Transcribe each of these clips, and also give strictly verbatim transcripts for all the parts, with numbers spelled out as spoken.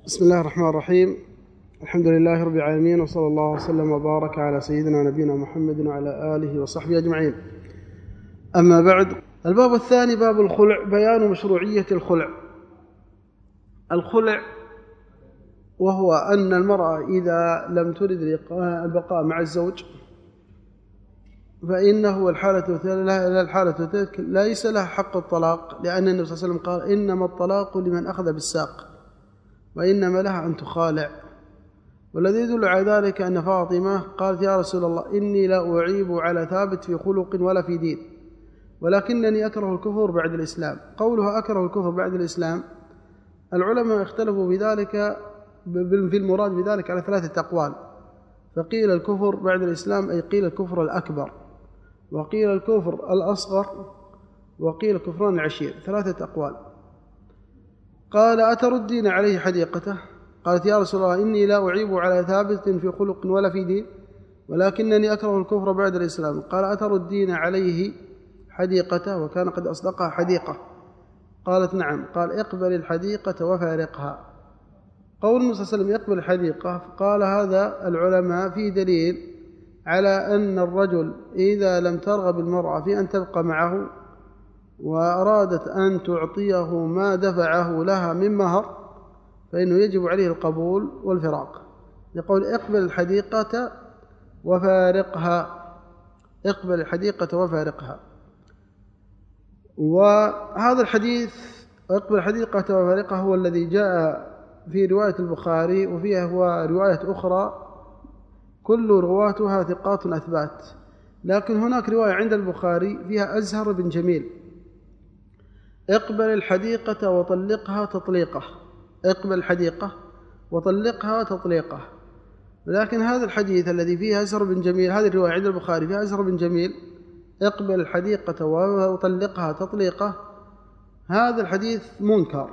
بسم الله الرحمن الرحيم. الحمد لله رب العالمين، وصلى الله وسلم وبارك على سيدنا نبينا محمد وعلى آله وصحبه أجمعين. أما بعد، الباب الثاني باب الخلع، بيان مشروعية الخلع. الخلع وهو أن المرأة إذا لم ترد البقاء مع الزوج فإنه الحالة الحالة ليس لها حق الطلاق، لأن النبي صلى الله عليه وسلم قال: إنما الطلاق لمن أخذ بالساق وإنما لها أن تخالع. والذي يدل على ذلك أن فاطمة قالت: يا رسول الله، إني لا أعيب على ثابت في خلق ولا في دين، ولكنني أكره الكفر بعد الإسلام. قولها أكره الكفر بعد الإسلام، العلماء اختلفوا بذلك في المراد بذلك على ثلاثة أقوال. فقيل الكفر بعد الإسلام أي قيل الكفر الأكبر، وقيل الكفر الأصغر، وقيل كفران العشير، ثلاثة أقوال. قال: أتردين عليه حديقته؟ قالت: يا رسول الله، إني لا أعيب على ثابت في خلق ولا في دين، ولكنني أكره الكفر بعد الإسلام. قال: أتردين عليه حديقته؟ وكان قد أصدقها حديقة. قالت: نعم. قال: اقبل الحديقة وفارقها. قول النبي صلى الله عليه وسلم يقبل الحديقة، قال هذا العلماء فيه دليل على أن الرجل إذا لم ترغب المرأة في أن تبقى معه وأرادت أن تعطيه ما دفعه لها من مهر فإنه يجب عليه القبول والفراق. يقول: اقبل الحديقة وفارقها، اقبل الحديقة وفارقها. وهذا الحديث اقبل الحديقة وفارقها هو الذي جاء في رواية البخاري، وفيها هو رواية أخرى كل رواتها ثقات أثبات، لكن هناك رواية عند البخاري فيها أزهر بن جميل: اقبل الحديقة وطلقها تطليقه، اقبل الحديقة وطلقها تطليقه. لكن هذا الحديث الذي فيه أزهر بن جميل، هذه الرواية عند البخاري فيها أزهر بن جميل اقبل الحديقة وطلقها تطليقه، هذا الحديث منكر.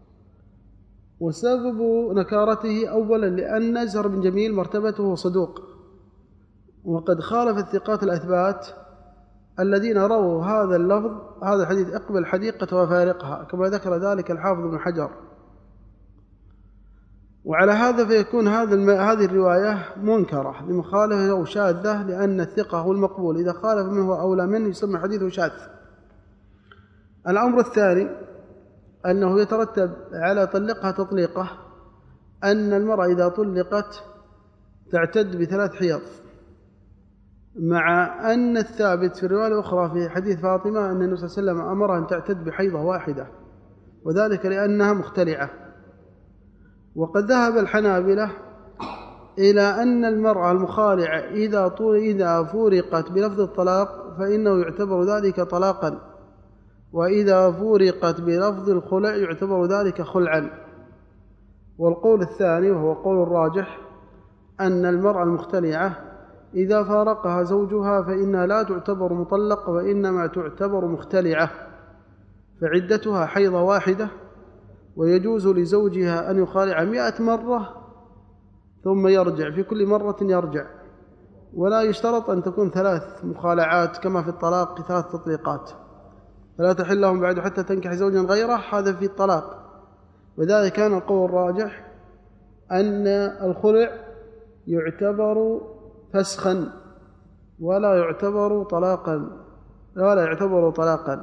وسبب نكارته أولا لأن أزهر بن جميل مرتبته صدوق، وقد خالف الثقات الأثبات الذين رووا هذا اللفظ، هذا الحديث اقبل الحديقة وفارقها، كما ذكر ذلك الحافظ بن حجر. وعلى هذا فيكون هذا هذه الرواية منكرة لمخالفة أو شاذة، لأن الثقة هو المقبول، إذا خالف منه أولى منه يسمى حديثه شاذ. الأمر الثاني أنه يترتب على طلقها تطليقه أن المرأة إذا طلقت تعتد بثلاث حيض، مع أن الثابت في الرواية الأخرى في حديث فاطمة أن النبي صلى الله عليه وسلم أمرها أن تعتد بحيضة واحدة، وذلك لأنها مختلعة. وقد ذهب الحنابلة إلى أن المرأة المخالعة إذا إذا فورقت بلفظ الطلاق فإنه يعتبر ذلك طلاقا، وإذا فورقت بلفظ الخلع يعتبر ذلك خلعا. والقول الثاني وهو قول الراجح أن المرأة المختلعة إذا فارقها زوجها فإنها لا تعتبر مطلقة، وإنما تعتبر مختلعة، فعدتها حيضة واحدة، ويجوز لزوجها أن يخالع مئة مرة ثم يرجع، في كل مرة يرجع، ولا يشترط أن تكون ثلاث مخالعات كما في الطلاق ثلاث تطليقات، فلا تحل لهم بعد حتى تنكح زوجا غيره، هذا في الطلاق. وذلك كان القول الراجح أن الخلع يعتبر فسخا ولا يعتبر طلاقا، ولا يعتبر طلاقا.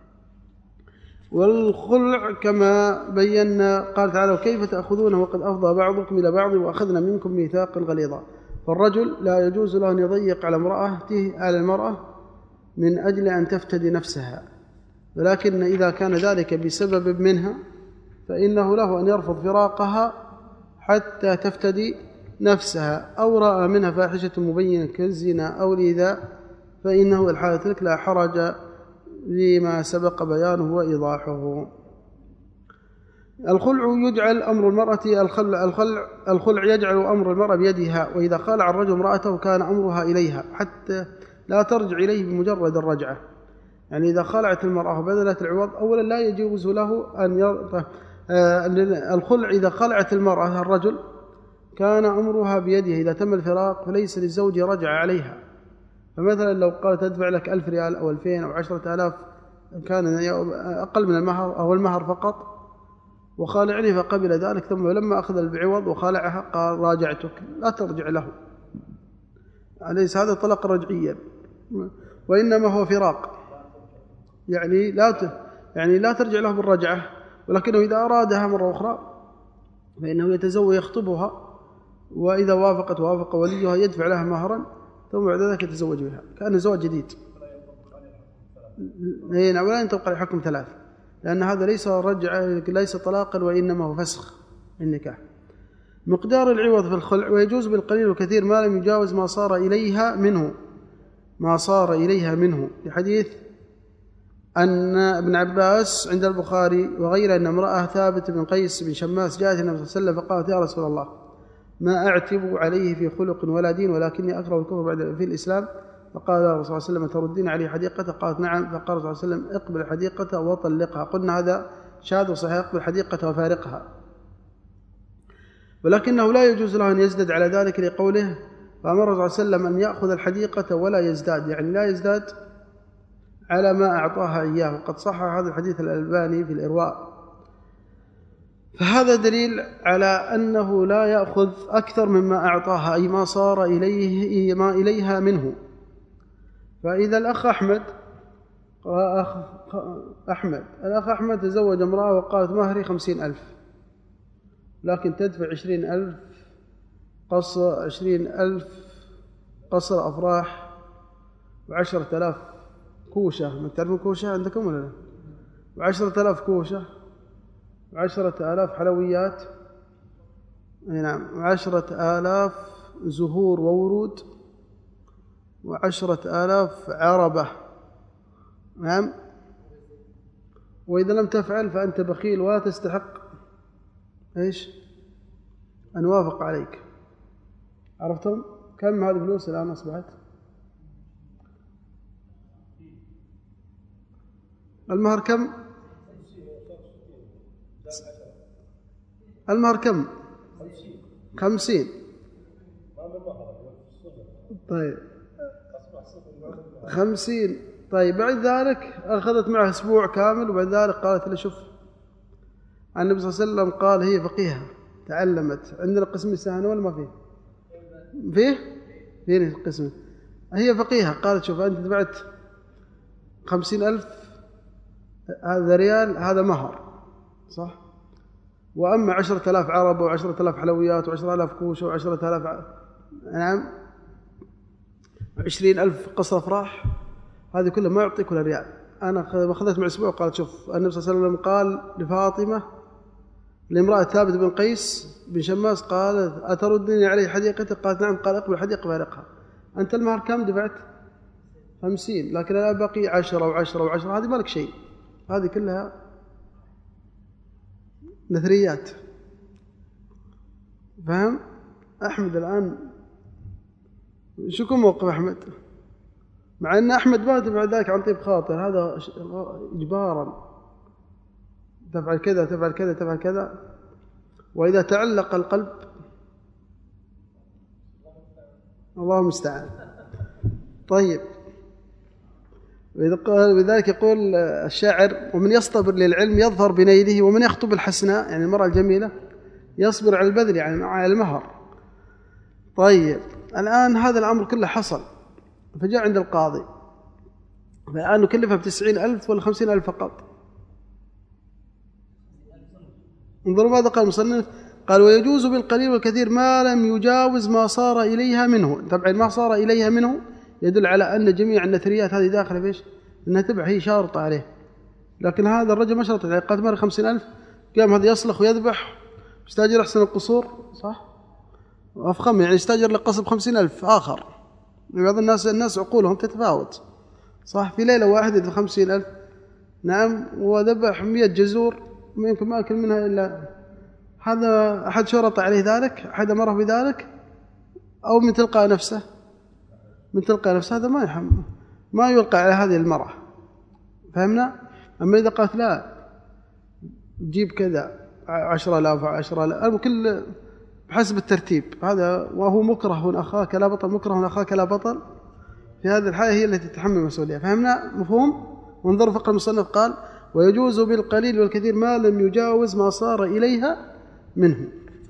والخلع كما بينا قال تعالى: كيف تأخذونه وقد أفضى بعضكم إلى بعض وأخذنا منكم ميثاقا غليظا. فالرجل لا يجوز له أن يضيق على امرأته على المرأة من أجل أن تفتدي نفسها، ولكن إذا كان ذلك بسبب منها فإنه له أن يرفض فراقها حتى تفتدي نفسها، أو رأى منها فاحشة مبينة كالزنا أو الإيذاء، فإنه الحالة تلك لا حرج لما سبق بيانه وإيضاحه. الخلع يجعل أمر المرأة الخلع, الخلع, الخلع يجعل أمر المرأة بيدها، وإذا خالع الرجل امرأته كان أمرها إليها حتى لا ترجع إليه بمجرد الرجعة. يعني إذا خلعت المرأة وبذلت العوض، أولا لا يجوز له أن يرضى. الخلع إذا خلعت المرأة الرجل كان أمرها بيده، إذا تم الفراق فليس للزوج رجع عليها. فمثلا لو قالت أدفع لك ألف ريال أو ألفين أو عشرة آلاف، كان أقل من المهر أو المهر فقط، وخالعني فقبل ذلك، ثم لما أخذ بعوض وخالعها قال راجعتك لا ترجع له. أليس هذا طلاق رجعيا؟ وإنما هو فراق، يعني لا ت... يعني لا ترجع له بالرجعة، ولكنه إذا أرادها مرة أخرى فإنه يتزوج يخطبها، وإذا وافقت وافق وليها يدفع لها مهرا ثم بعد ذلك يتزوج بها كأنه زواج جديد. ولا ينطبق عليه حكم ثلاث، لأن هذا ليس رجع ليس طلاقا وإنما هو فسخ النكاح. مقدار العوض في الخلع: ويجوز بالقليل والكثير ما لم يجاوز ما صار إليها منه ما صار إليها منه لحديث أن ابن عباس عند البخاري وغيره أن امرأة ثابت بن قيس بن شماس جاءت النبي صلى الله عليه وسلم فقالت: يا رسول الله، ما أعتب عليه في خلق ولا دين، ولكني أكره الكفر بعد في الإسلام. فقال الرسول صلى الله عليه وسلم: تردين عليه حديقته؟ قالت: نعم. فقال الرسول صلى الله عليه وسلم: اقبل حديقته وطلقها. قلنا هذا شاذ وصحيح، اقبل حديقته وفارقها، ولكنه لا يجوز له أن يزداد على ذلك لقوله: فأمر الرسول صلى الله عليه وسلم أن يأخذ الحديقة ولا يزداد، يعني لا يزداد على ما أعطاها إياه. وقد صح هذا الحديث الألباني في الإرواء. فهذا دليل على أنه لا يأخذ أكثر مما أعطاها، أي ما صار إليه ما إليها منه. فإذا الأخ أحمد أخ أحمد الأخ أحمد تزوج امرأة وقالت: مهري خمسين ألف، لكن تدفع عشرين ألف قصر عشرين ألف قصر أفراح وعشرة آلاف كوشة. من تعرفون كوشة عندكم ولا لا؟ وعشرة آلاف كوشة وعشرة آلاف حلويات، نعم، وعشرة آلاف زهور وورود وعشرة آلاف عربة، نعم. وإذا لم تفعل فأنت بخيل ولا تستحق إيش أن وافق عليك. عرفتم كم هذه الفلوس الآن أصبحت؟ المهر كم؟ المهر كم؟ خمسين. طيب خمسين. طيب بعد ذلك أخذت معه أسبوع كامل، وبعد ذلك قالت له: شوف، النبي صلى الله عليه وسلم قال هي فقيهة تعلمت. عندنا قسم السهنة ولا ما فيه؟ فيه؟ فيه القسم. هي فقيهة. قالت: شوف، أنت دفعت خمسين ألف، هذا ريال، هذا مهر، صح؟ وأما عشرة آلاف عربة وعشرة آلاف حلويات وعشرة آلاف كوشة وعشرة آلاف ع... نعم عشرين ألف قصر أفراح، هذه كلها ما يعطيك ولا ريال. أنا أخذت مع أسبوع. قالت: شوف، النبي صلى الله عليه وسلم قال لفاطمة لامرأة ثابت بن قيس بن شماس، قال: أتردني عليه حديقتك؟ قالت: نعم. قال: اقبل حديقة فارقها. أنت المهر كم دفعت؟ خمسين، لكن أنا بقي عشرة وعشرة وعشرة، هذه مالك شيء، هذه كلها نثريات. فهم؟ أحمد الآن شو كم موقف أحمد؟ مع أن أحمد ما دفع ذلك عن طيب خاطر، هذا إجبارا، تفعل كذا تفعل كذا تفعل كذا. وإذا تعلق القلب الله المستعان. طيب، وذلك يقول الشاعر: ومن يصطبر للعلم يظهر بنيله، ومن يخطب الحسناء يعني المرأة الجميلة يصبر على البذل يعني على المهر. طيب، الآن هذا الأمر كله حصل، فجاء عند القاضي، فالآن نكلفها بتسعين ألف ولا خمسين ألف فقط. انظروا ماذا قال المصنف، قال: ويجوز بالقليل والكثير ما لم يجاوز ما صار إليها منه. طبعا ما صار إليها منه يدل على أن جميع النثريات هذه داخلة فيش، أنها تبع هي شارطة عليه. لكن هذا الرجل ما شرط عليه، قال: مر خمسين ألف، قام هذا يصلخ ويذبح، يستاجر أحسن القصور، صح؟ وأفخم، يعني يستاجر لقصر بخمسين ألف آخر. بعض الناس الناس عقولهم تتفاوت، صح؟ في ليلة واحدة يدفع خمسين ألف، نعم، وذبح مئة جزور، ما يمكن ما أكل منها إلا هذا. أحد شرط عليه ذلك؟ أحد أمره بذلك؟ أو من تلقى نفسه؟ من تلقى نفسه، هذا ما يحمل، ما يلقى على هذه المرأة. فهمنا؟ أما إذا قالت لا، جيب كذا عشرة آلاف وعشرة آلاف، كل بحسب الترتيب هذا، وهو مكره أخاك لا بطل، مكره أخاك لا بطل، في هذه الحالة هي التي تتحمل المسؤولية. فهمنا؟ مفهوم؟ وانظروا فقه المصنف قال: ويجوز بالقليل والكثير ما لم يجاوز ما صار إليها منه.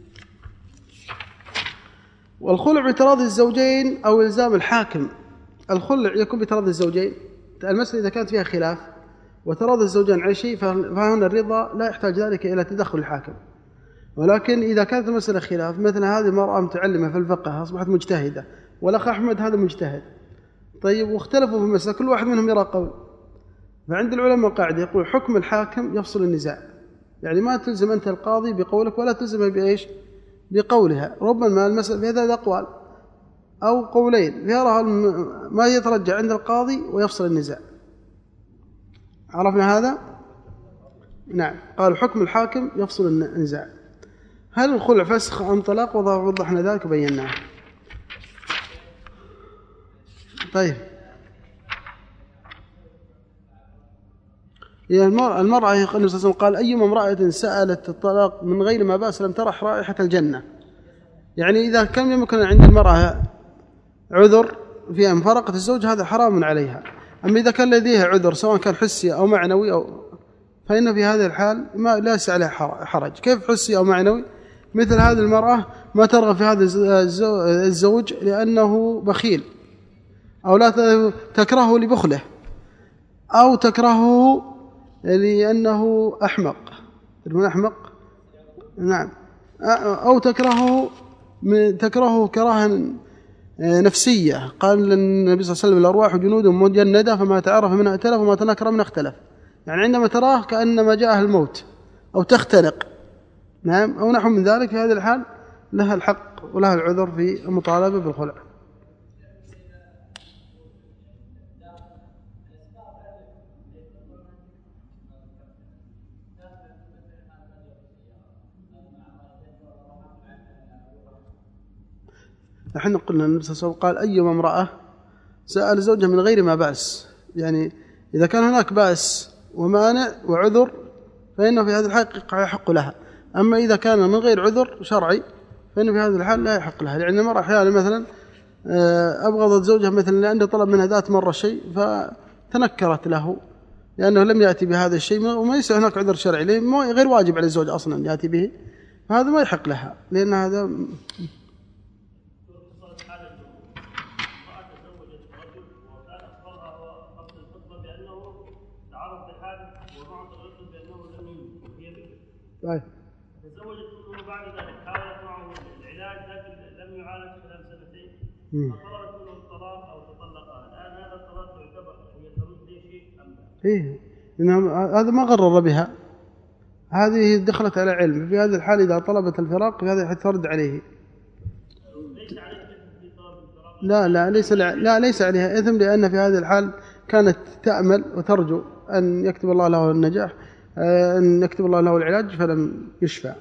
والخلع بتراضي الزوجين أو إلزام الحاكم. الخلع يكون بتراضي الزوجين، المسألة إذا كانت فيها خلاف وتراضي الزوجين على شيء فهنا الرضا لا يحتاج ذلك إلى تدخل الحاكم. ولكن إذا كانت المسألة خلاف، مثل هذه المرأة متعلمة في الفقه أصبحت مجتهدة، والأخ أحمد هذا مجتهد، طيب واختلفوا في المسألة، كل واحد منهم يرى قول، فعند العلماء قاعدة يقول حكم الحاكم يفصل النزاع، يعني ما تلزم أنت القاضي بقولك ولا تلزم بإيش بقولها. ربما المسألة في هذا أقوال أو قولين يرى ما يترجع عند القاضي ويفصل النزاع. عرفنا هذا؟ نعم. قال حكم الحاكم يفصل النزاع. هل الخلع فسخ أم طلاق؟ وضحنا ذلك وبيناه. طيب المرأة المرأة النبي صلى الله عليه وسلم قال أيما امرأة سألت الطلاق من غير ما بأس لم ترح رائحة الجنة. يعني إذا كان يمكن عند المرأة عذر في أن فرقت الزوج هذا حرام عليها. أما إذا كان لديها عذر سواء كان حسي أو معنوي أو فإن في هذه الحال ما ليس عليها حرج. كيف حسي أو معنوي؟ مثل هذه المرأة ما ترغب في هذا الزوج لأنه بخيل، أو لا تكرهه لبخله، أو تكرهه لأنه أحمق، من أحمق نعم، أو تكرهه تكرهه كراهة نفسية. قال النبي صلى الله عليه وسلم الأرواح جنود مجندة فما تعرف منها ائتلف وما تنكر منها اختلف. يعني عندما تراه كأنما جاءه الموت أو تختنق، نعم، أو نحو من ذلك، في هذه الحال لها الحق ولها العذر في المطالبة بالخلع. نحن قلنا النبي صلى الله عليه وسلم قال أيما امرأة سأل زوجها من غير ما بأس، يعني إذا كان هناك بأس ومانع وعذر فإنه في هذه الحقيقة يحق لها. أما إذا كان من غير عذر شرعي فإنه في هذه الحال لا يحق لها. لأن المرأة أحيانا مثلا أبغضت زوجها مثلا لأنه طلب منها ذات مرة شيء فتنكرت له لأنه لم يأتي بهذا الشيء، وما يصير هناك عذر شرعي غير واجب على الزوج أصلا يأتي به، فهذا ما يحق لها. لأن هذا طيب تزوجت منه بعد ذلك، حاولت معه العلاج لكن لم يعالج خلال سنتين، فطلبت منه الطلاق او تطلقها. الان هذا الطلاق يعتبر هي ترد لي شيء ام لا؟ ايه، إنه هذا ما غرر بها، هذه دخلت على علم. في هذه الحال إذا طلبت الفراق في هذه ترد عليه. ليس عليه اثم في طلب الفراق؟ لا لا ليس لا ليس عليها إثم، لأن في هذه الحال كانت تأمل وترجو أن يكتب الله له النجاح، أن يكتب الله له العلاج فلم يشفع.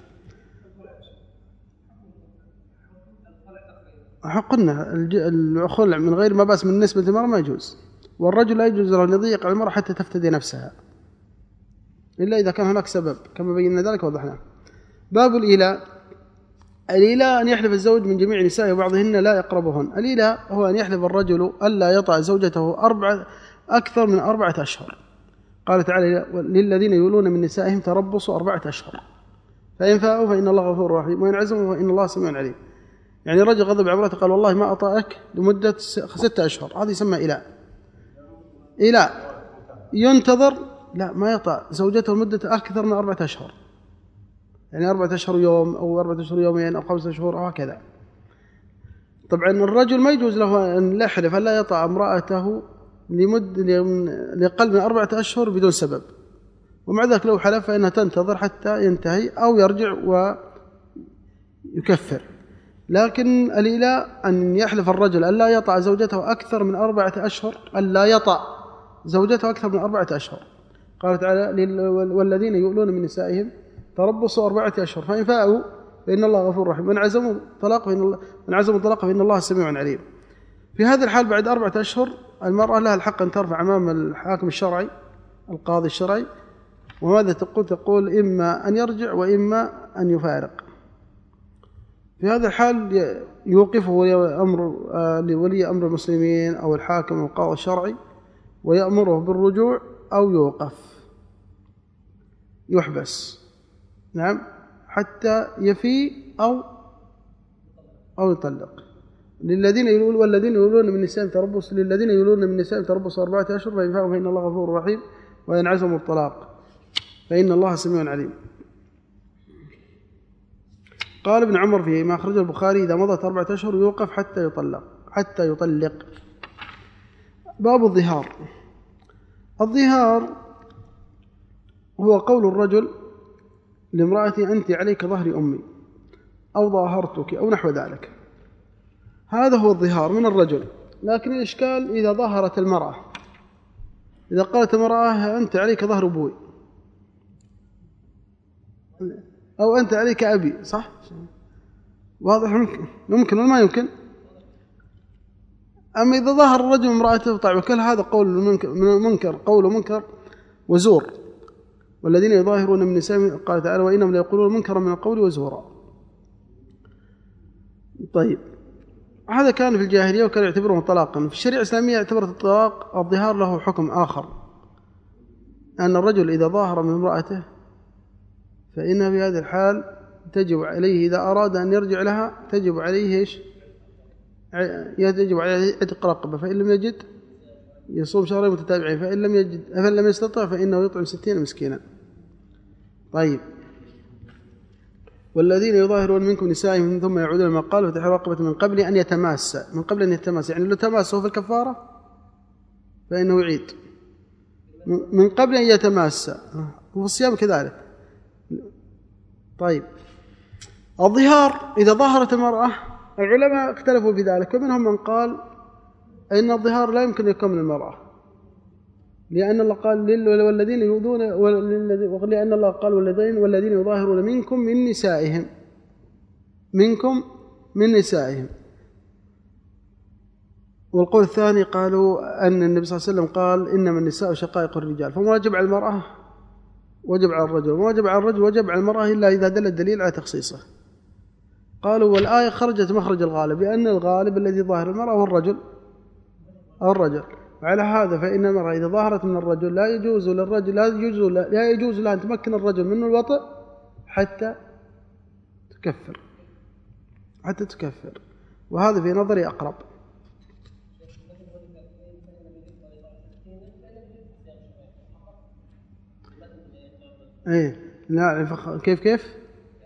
قلنا الخلع من غير ما بأس من نسبة المرأة ما يجوز، والرجل لا يجوز له أن يضيق على المرأة حتى تفتدي نفسها إلا إذا كان هناك سبب كما بينا ذلك وضحنا. باب الإيلاء. الإيلاء أن يحلف الزوج من جميع نسائه وبعضهن لا يقربهن. الإيلاء هو أن يحلف الرجل ألا يطأ زوجته أربعة أكثر من أربعة أشهر. قال تعالى للذين يولون من نسائهم تربصوا أربعة أشهر فإن فاءوا فإن الله غفور رحيم وإن عزموا فإن الله سميع عليم. يعني رجل غضب على امرأته قال والله ما أطأك لمدة ستة أشهر، هذه يسمى إيلاء. إيلاء ينتظر، لا ما يطأ زوجته لمدة أكثر من أربعة أشهر، يعني أربعة أشهر يوم أو أربعة أشهر يومين أو خمسة شهور أو هكذا. طبعا الرجل ما يجوز له أن يحلف ألا يطأ امرأته لمد لأقل من أربعة أشهر بدون سبب، ومع ذلك لو حلف فإنها تنتظر حتى ينتهي أو يرجع ويكفر. لكن الإيلاء أن يحلف الرجل ألا يطأ زوجته أكثر من أربعة أشهر، ألا يطأ زوجته أكثر من أربعة أشهر. قال تعالى والذين يؤلون من نسائهم تربصوا أربعة أشهر فإن فاءوا فإن الله غفور رحيم وإن عزموا طلاق فإن الله من عزموا طلاق فإن الله سميع عليم. في هذه الحال بعد أربعة أشهر المرأة لها الحق أن ترفع أمام الحاكم الشرعي القاضي الشرعي، وماذا تقول؟ تقول إما أن يرجع وإما أن يفارق. في هذا الحال يوقفه ولي أمر ولي أمر المسلمين أو الحاكم أو القاضي الشرعي ويأمره بالرجوع أو يوقف. يحبس، نعم، حتى يفي أو أو يطلق. للذين يقولون والذين يقولون من نسائهم تربص للذين يقولون من نسائهم تربص أربعة أشهر فإن فاءوا فإن الله غفور رحيم وإن عزموا الطلاق فإن الله سميع عليم. قال ابن عمر فيه ما أخرجه البخاري إذا مضت أربعة أشهر يوقف حتى يطلق حتى يطلق. باب الظهار. الظهار هو قول الرجل لامرأتي أنت عليك ظهر أمي أو ظاهرتك أو نحو ذلك، هذا هو الظهار من الرجل. لكن الإشكال إذا ظهرت المرأة، إذا قالت المرأة أنت عليك ظهر أبوي أو أنت عليك أبي، صح؟ واضح؟ ممكن ممكن ولا ما يمكن؟ أما إذا ظهر الرجل امرأته طيب وكل هذا قول منكر، قول منكر وزور. والذين يظاهرون من نسائهم قال تعالى وإنهم ليقولون منكرا من القول وزورا. طيب هذا كان في الجاهلية وكان يعتبره طلاقا. في الشريعة الإسلامية اعتبرت الطلاق الظهار له حكم آخر، أن الرجل إذا ظاهر من امرأته فإن في هذه الحال تجب عليه إذا أراد أن يرجع لها تجب عليه إيش؟ يجب عليه عتق رقبة، فإن لم يجد يصوم شهرين متتابعين، فإن لم يجد فإن لم يستطع فإنه يطعم ستين مسكينا. طيب والذين يظاهرون منكم نسائهم ثم يعودون ما قالوا فتحرير رقبة من قبل أن يتماس، من قبل أن يتماس يعني لو تماسه في الكفارة فإنه يعيد من قبل أن يتماس، وفي الصيام كذلك. طيب الظهار إذا ظهرت المرأة العلماء اختلفوا في ذلك، ومنهم من قال إن الظهار لا يمكن يكون من المرأة، لأن الله قال والذين يؤذون ولأن الله قال والذين والذين يظاهرون منكم من نسائهم منكم من نسائهم. والقول الثاني قالوا أن النبي صلى الله عليه وسلم قال إنما النساء شقائق الرجال، فما وجب على المرأة وجب على الرجل، وما وجب على الرجل وجب على المرأة إلا إذا دل الدليل على تخصيصه. قالوا والآية خرجت مخرج الغالب، لأن الغالب الذي ظاهر المرأة هو الرجل أو الرجل. وعلى هذا فإن المرأة إذا ظهرت من الرجل لا يجوز للرجل لا يجوز لا يجوز لها أن تمكن الرجل من الوطء حتى تكفر حتى تكفر وهذا في نظري أقرب. إيه لا كيف كيف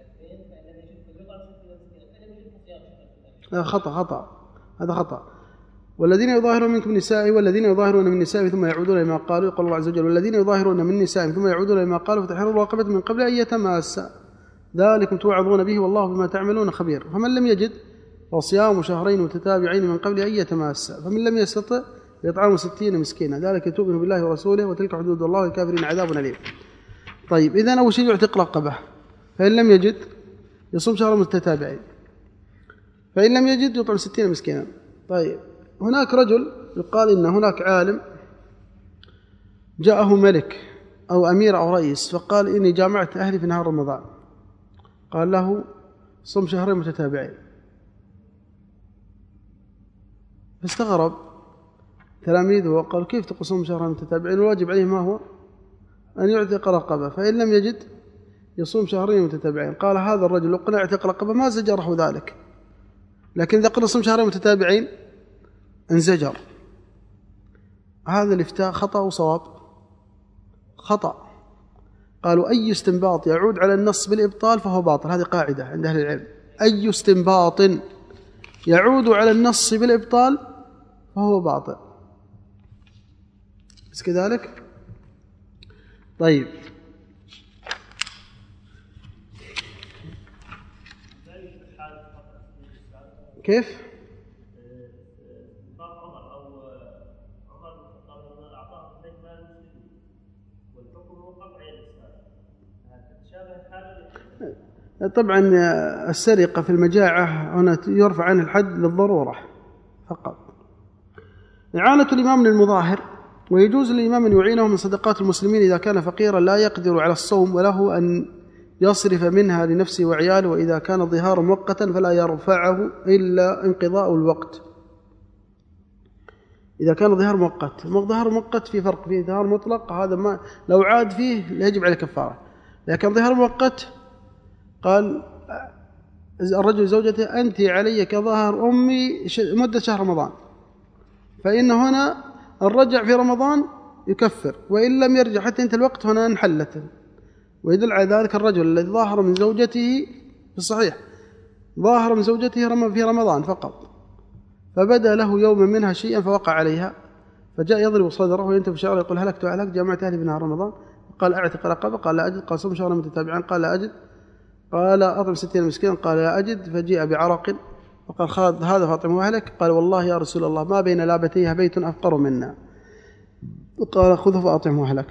خطأ خطأ هذا خطأ. والذين يظاهرون منكم نسائهم والذين يظاهرون من نسائهم ثم يعودون لما قالوا يقول الله عز وجل والذين يظاهرون من نسائهم ثم يعودون لما قالوا فتحرير رقبة من قبل أن يتماسا ذلكم توعظون به والله بما تعملون خبير. فمن لم يجد فصيام شهرين متتابعين من قبل أن يتماسا، فمن لم يستطع يطعم ستين مسكينا ذلك تؤمن بالله ورسوله وتلك حدود الله والكافرين عذاب أليم. طيب إذن أول شيء يعتق رقبة، فإن لم يجد يصوم شهر متتابعين، فإن لم يجد يطعم ستين مسكينا. طيب هناك رجل يقال إن هناك عالم جاءه ملك أو أمير أو رئيس فقال إني جامعت أهلي في نهار رمضان، قال له صم شهرين متتابعين، فاستغرب تلاميذه وقال كيف تقول صم شهرين متتابعين والواجب عليه ما هو أن يعتق رقبة، فإن لم يجد يصوم شهرين متتابعين. قال هذا الرجل لو قلنا يعتق رقبة ما زجره ذلك، لكن إذا قلنا صم شهرين متتابعين انزجر. هذا الافتاء خطأ وصواب؟ خطأ. قالوا أي استنباط يعود على النص بالإبطال فهو باطل، هذه قاعدة عند أهل العلم، أي استنباط يعود على النص بالإبطال فهو باطل، بس كذلك. طيب كيف؟ طبعا السرقة في المجاعة هنا يرفع عنه الحد للضرورة فقط. إعانة الإمام للمظاهر، ويجوز للإمام أن يعينه من صدقات المسلمين إذا كان فقيرا لا يقدر على الصوم وله أن يصرف منها لنفسه وعياله، وإذا كان الظهار مؤقتا فلا يرفعه إلا انقضاء الوقت. إذا كان الظهار مؤقت، الظهار مؤقت في فرق، فيه ظهار مطلق هذا ما لو عاد فيه يجب عليه كفارة، لكن ظهر مؤقت قال الرجل زوجته أنت علي كظهر أمي مدة شهر رمضان، فإن هنا الرجع في رمضان يكفر، وإن لم يرجع حتى انتهى الوقت هنا انحلت. ويدل على ذلك الرجل الذي ظاهر من زوجته في الصحيح ظاهر من زوجته في رمضان فقط، فبدأ له يوما منها شيئا فوقع عليها، فجاء يضرب صدره وينتف شعره يقول هلكت وهلكت، جمعت أهلي بنهار رمضان. قال أعتق رقبة، قال لا أجد. قال صم شهرا متتابعين، قال لا أجد. قال أطعم ستين مسكينا، قال لا أجد. فجيء بعرق وقال خذ هذا فاطمه أهلك. قال والله يا رسول الله ما بين لابتيها بيت أفقر منا. قال خذه فأطعمه أهلك.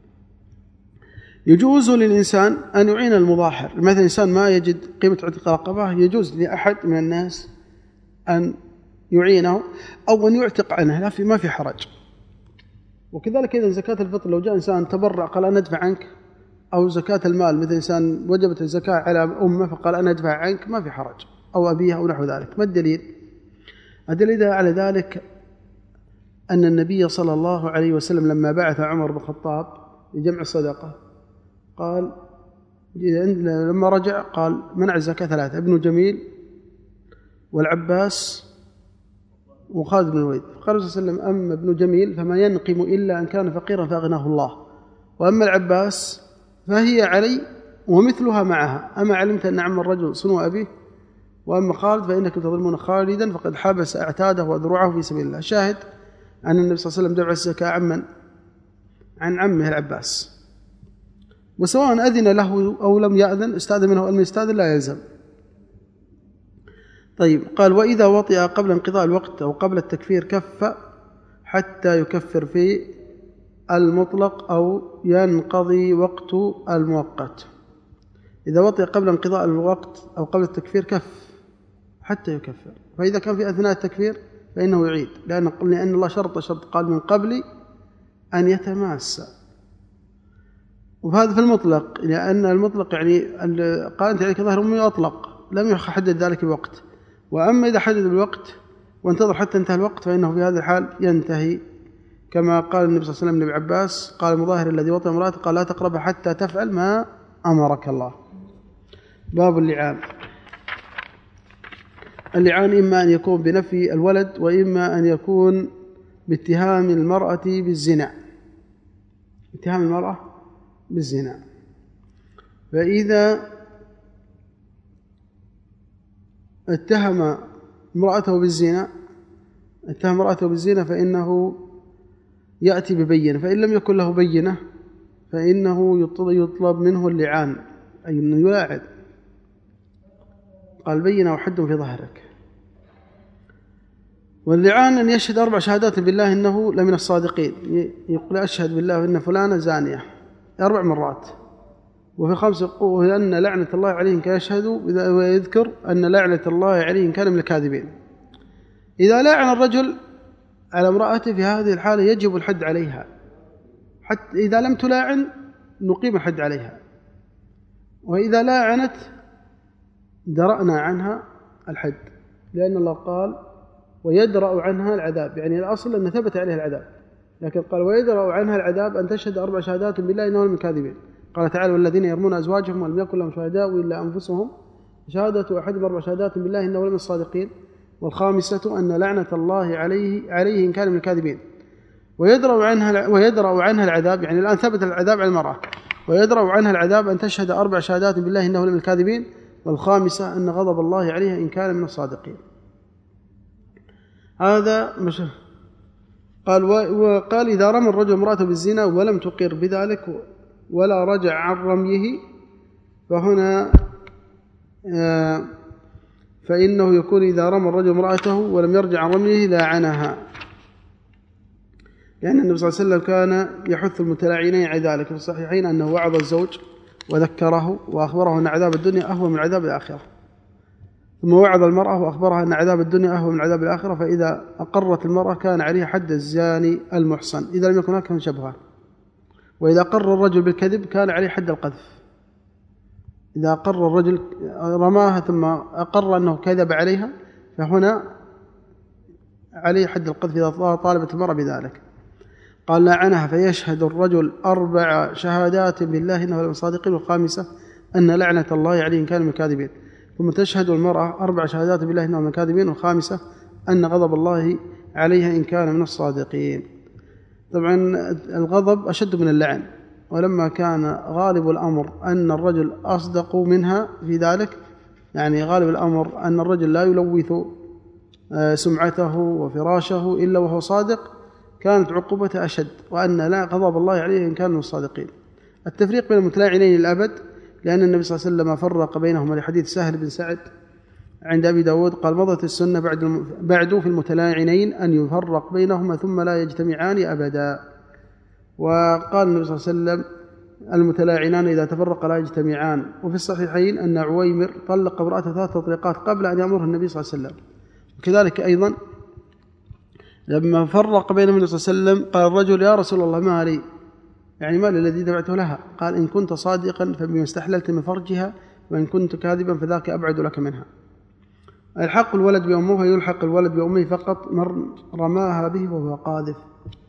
يجوز للإنسان أن يعين المضاحر، مثلا إنسان ما يجد قيمة عتق رقبة، يجوز لأحد من الناس أن يعينه أو أن يعتق عنه، لا في ما في حرج. وكذلك إذا زكاة الفطر لو جاء إنسان تبرع قال أنا أدفع عنك، أو زكاة المال مثل إنسان وجبت الزكاة على أمه فقال أنا أدفع عنك، ما في حرج، أو أبيها أو نحو ذلك. ما الدليل؟ الدليل على ذلك أن النبي صلى الله عليه وسلم لما بعث عمر بن الخطاب لجمع الصدقة قال لما رجع قال منع الزكاة ثلاثة: ابن جميل والعباس وخالد بن الوليد. قال صلى الله عليه وسلم أما ابن جميل فما ينقم إلا أن كان فقيرا فأغناه الله، وأما العباس فهي علي ومثلها معها، أما علمت أن عم الرجل صنو أبيه، وأما خالد فإنكم تظلمون خالدا فقد حبس أعتاده وذروعه في سبيل الله. شاهد أن النبي صلى الله عليه وسلم دفع الزكاة عمن عن عمه العباس، وسواء أذن له أو لم يأذن، استأذن منه أو لم يستأذن لا يلزم. طيب قال وإذا وطئ قبل انقضاء الوقت أو قبل التكفير كف حتى يكفر في المطلق أو ينقضي وقت المؤقت. إذا وطئ قبل انقضاء الوقت أو قبل التكفير كف حتى يكفر، فإذا كان في أثناء التكفير فإنه يعيد، لأن لأن الله شرط شرط قال من قبل أن يتماس. وهذا في المطلق، لأن المطلق يعني قال أنت عليك ظهر أمي أطلق، لم يحدد ذلك بوقت. وأما إذا حدد بالوقت وانتظر حتى انتهى الوقت فإنه في هذا الحال ينتهي، كما قال النبي صلى الله عليه وسلم لابن عباس قال المظاهر الذي وطئ امرأته قال لا تقرب حتى تفعل ما أمرك الله. باب اللعان. اللعان إما أن يكون بنفي الولد وإما أن يكون باتهام المرأة بالزنا، اتهام المرأة بالزنا. فإذا اتهم امرأته بالزنا اتهم امرأته بالزنا فإنه يأتي ببينة، فإن لم يكن له بينة فإنه يطلب منه اللعان، أي أنه يلاعن. قال بينة وحد في ظهرك. واللعان أن يشهد أربع شهادات بالله إنه لمن الصادقين، يقول أشهد بالله إن فلانة زانية أربع مرات، وفي الخامس يقول أن لعنة الله عليهم كان يشهد ويذكر أن لعنة الله عليهم كان من الكاذبين. إذا لاعن الرجل على امرأته في هذه الحالة يجب الحد عليها، حتى إذا لم تلاعن نقيم الحد عليها، وإذا لاعنت درأنا عنها الحد، لأن الله قال ويدرأ عنها العذاب، يعني الأصل أن ثبت عليها العذاب، لكن قال ويدرأ عنها العذاب أن تشهد أربع شهادات بالله إنه من الكاذبين. قال تعالى والذين يرمون أزواجهم ولم يكن لهم شهداء إلا أنفسهم شهادة أحدهم أربع شهادات بالله إنه من الصادقين. والخامسة أن لعنة الله عليه عليه إن كان من الكاذبين. ويدرأ عنها ويدرأ عنها العذاب، يعني الآن ثبت العذاب على المرأة، ويدرأ عنها العذاب أن تشهد أربع شهادات بالله إنه من الكاذبين. والخامسة أن غضب الله عليها إن كان من الصادقين. هذا مش قال وقال إذا رمى الرجل امرأته بالزنا ولم تقر بذلك ولا رجع عن رميه فهنا فإنه يكون إذا رمى الرجل امرأته ولم يرجع عن رميه لاعنها، لأن النبي صلى الله عليه وسلم كان يحث المتلاعنين على ذلك في الصحيحين أنه وعظ الزوج وذكره وأخبره أن عذاب الدنيا أهون من عذاب الآخرة، ثم وعظ المرأة وأخبرها أن عذاب الدنيا أهون من عذاب الآخرة، فإذا أقرت المرأة كان عليها حد الزاني المحصن إذا لم يكن هناك شبهة، وإذا أقر الرجل بالكذب كان عليه حد القذف. إذا أقر الرجل رماها ثم أقر أنه كذب عليها فهنا عليه حد القذف إذا طالبت المرأة بذلك. قال لعنها فيشهد الرجل أربع شهادات بالله إنه لمن الصادقين، والخامسة أن لعنة الله عليه إن كان من الكاذبين. ثم تشهد المرأة أربع شهادات بالله إنه من الكاذبين، والخامسة أن غضب الله عليها إن كان من الصادقين. طبعا الغضب أشد من اللعن، ولما كان غالب الأمر أن الرجل أصدق منها في ذلك، يعني غالب الأمر أن الرجل لا يلوث سمعته وفراشه إلا وهو صادق، كانت عقوبته أشد، وأن لا غضب الله عليه إن كان من الصادقين. التفريق بين المتلاعنين الأبد، لأن النبي صلى الله عليه وسلم فرق بينهما لحديث سهل بن سعد عند أبي داود قال مضت السنة بعد بعد في المتلاعنين أن يفرق بينهما ثم لا يجتمعان أبدا. وقال النبي صلى الله عليه وسلم المتلاعنان إذا تفرق لا يجتمعان. وفي الصحيحين أن عويمر طلق امرأته ثلاث تطليقات قبل أن يأمره النبي صلى الله عليه وسلم. وكذلك أيضا لما فرق بين النبي صلى الله عليه وسلم قال الرجل يا رسول الله ما لي، يعني ما الذي دفعته لها؟ قال إن كنت صادقا فبما استحللت من فرجها، وإن كنت كاذبا فذاك أبعد لك منها. الحق الولد بأمه يلحق الولد بأمه فقط من رماها به وهو قاذف.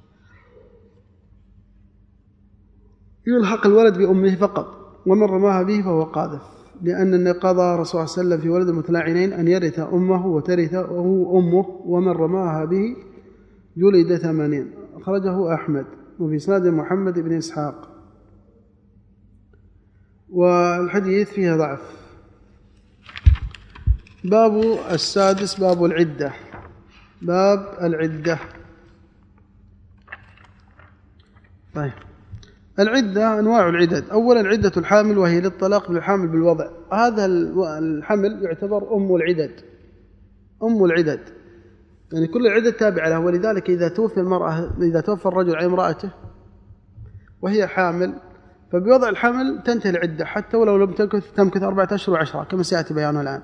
يلحق الولد بأمه فقط ومن رماها به فهو قاذف، لأن قضى رسول صلى الله عليه وسلم في ولد المتلاعنين أن يرث أمه وترثه أمه، ومن رماها به جلد ثمانين. أخرجه أحمد وفي إسناد محمد بن إسحاق، والحديث فيها ضعف. باب السادس باب العدة. باب العدة. طيب العدة أنواع العدد. أولا العدة الحامل، وهي للطلاق بالحامل بالوضع. هذا الحمل يعتبر أم العدد، أم العدد، يعني كل العدد تابعة له. ولذلك إذا توفي المرأة، إذا توفى الرجل عن امرأته وهي حامل، فبوضع الحمل تنتهي العدة حتى ولو لم تمكث تمكث أربعة أشهر وعشرة كما سيأتي بيانه الآن.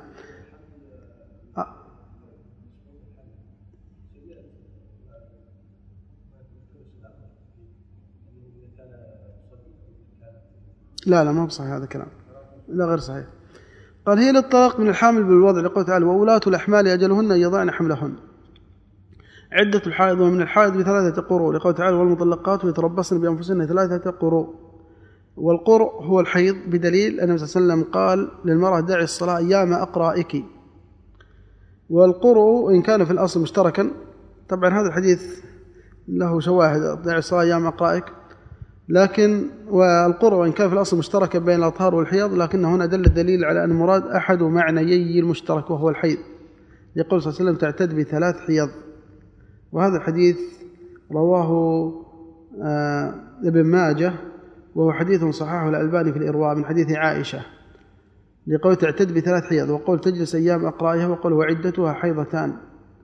لا لا ما هو صحيح هذا الكلام، لا غير صحيح. قال هي للطلاق من الحامل بالوضع لقوله تعالى وولاة الأحمال أجلهن أن يضعن حملهن. عدة الحائض ومن الحائض بثلاثة قروء لقوله تعالى والمطلقات يتربصن بأنفسهن ثلاثة قروء. والقرء هو الحيض بدليل أن النبي صلى الله عليه وسلم قال للمرأة دعي الصلاة أيام أقرائك. والقرء إن كان في الأصل مشتركا، طبعا هذا الحديث له شواهد دعي الصلاة أيام أقرائك، لكن والقرء إن كان في الأصل مشتركا بين الأطهار والحيض، لكن هنا دل الدليل على أن المراد أحد معنيي المشترك وهو الحيض. يقول صلى الله عليه وسلم تعتد بثلاث حيض. وهذا الحديث رواه آه ابن ماجه، وهو حديث صححه الألباني في الإرواء من حديث عائشة، لقول تعتد بثلاث حيض، وقول تجلس أيام أقرائها، وقول وعدتها حيضتان.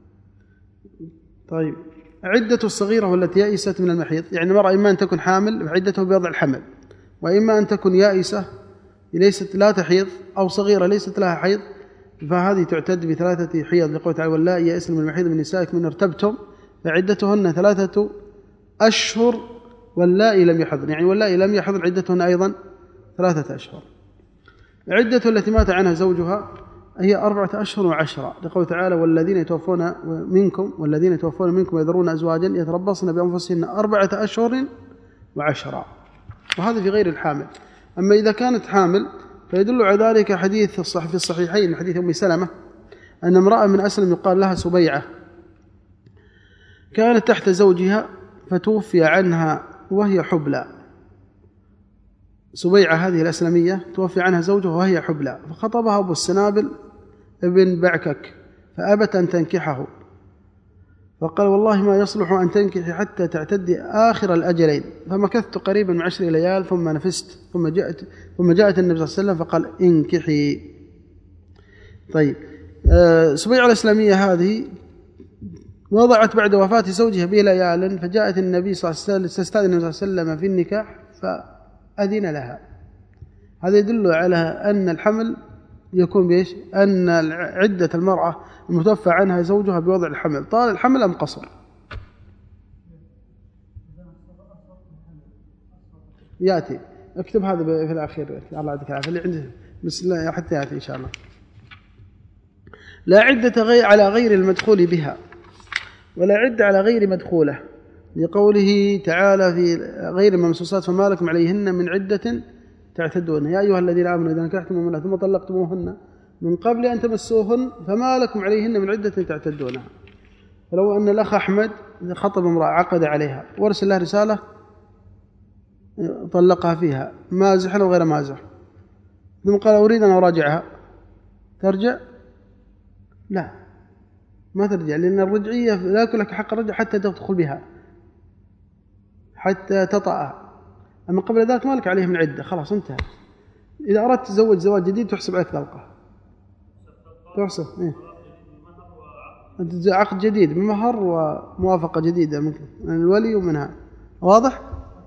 طيب عدة الصغيرة والتي يئست من المحيض، يعني المرأة إما أن تكون حامل عدته بوضع الحمل، وإما أن تكون يائسة ليست لا تحيض، أو صغيرة ليست لها حيض، فهذه تعتد بثلاثة حيض لقول تعالى واللائي يئسن من المحيض من نسائكم إن ارتبتم فعدتهن ثلاثة أشهر واللائي لم يحضن، يعني واللائي لم يحضن عدتهن أيضا ثلاثة أشهر. عدة التي مات عنها زوجها هي أربعة أشهر وعشرة لقول تعالى والذين يتوفون منكم والذين يتوفون منكم ويذرون أزواجا يتربصن بأنفسهن أربعة أشهر وعشرة، وهذا في غير الحامل. أما إذا كانت حامل فيدل على ذلك حديث الصحيح في الصحيحين حديث أم سلمة أن امرأة من أسلم يقال لها سبيعة كانت تحت زوجها فتوفي عنها وهي حبلى. سبيعة هذه الأسلمية توفي عنها زوجها وهي حبلى، فخطبها أبو السنابل ابن بعكك فأبت أن تنكحه، فقال والله ما يصلح أن تنكحي حتى تعتدي آخر الأجلين، فمكثت قريبا من عشر ليال ثم نفست، ثم جاءت ثم جاءت النبي صلى الله عليه وسلم فقال انكحي. طيب آه سبيعة الأسلمية هذه وضعت بعد وفاة زوجها بليال، فجاءت النبي صلى الله عليه وسلم تستأذن النبي صلى الله عليه وسلم في النكاح فأذن لها. هذا يدل على أن الحمل يكون بإيش؟ أن عدة المرأة المتوفى عنها زوجها بوضع الحمل طال الحمل أم قصر. يأتي اكتب هذا في الأخير الله يعطيك العافية اللي عنده بس لا حتى يأتي إن شاء الله. لا عدة غير على غير المدخول بها، ولا عدة على غير مدخولة. لقوله تعالى في غير الممسوسات فما لكم عليهن من عدة تعتدون. يا أيها الذين آمنوا إذا نكحتم المؤمنات ثم طلقتموهن من قبل أن تمسوهن فما لكم عليهن من عدة تعتدونها. فلو أن الأخ أحمد خطب امرأة عقد عليها وارسل لها رسالة طلقها فيها مازحا أو غير مازح، ثم قال أريد أن أراجعها، ترجع؟ لا، ما ترجع، لأن الرجعية لا يكون لك حق الرجع حتى تدخل بها، حتى تطأها. أما قبل ذلك ما لك عليه من عدة، خلاص انتهى. إذا أردت تزوج زواج جديد تحسب عليك طلقة، تحسب إيه؟ عقد جديد بمهر وموافقة جديدة ممكن من الولي ومنها. واضح؟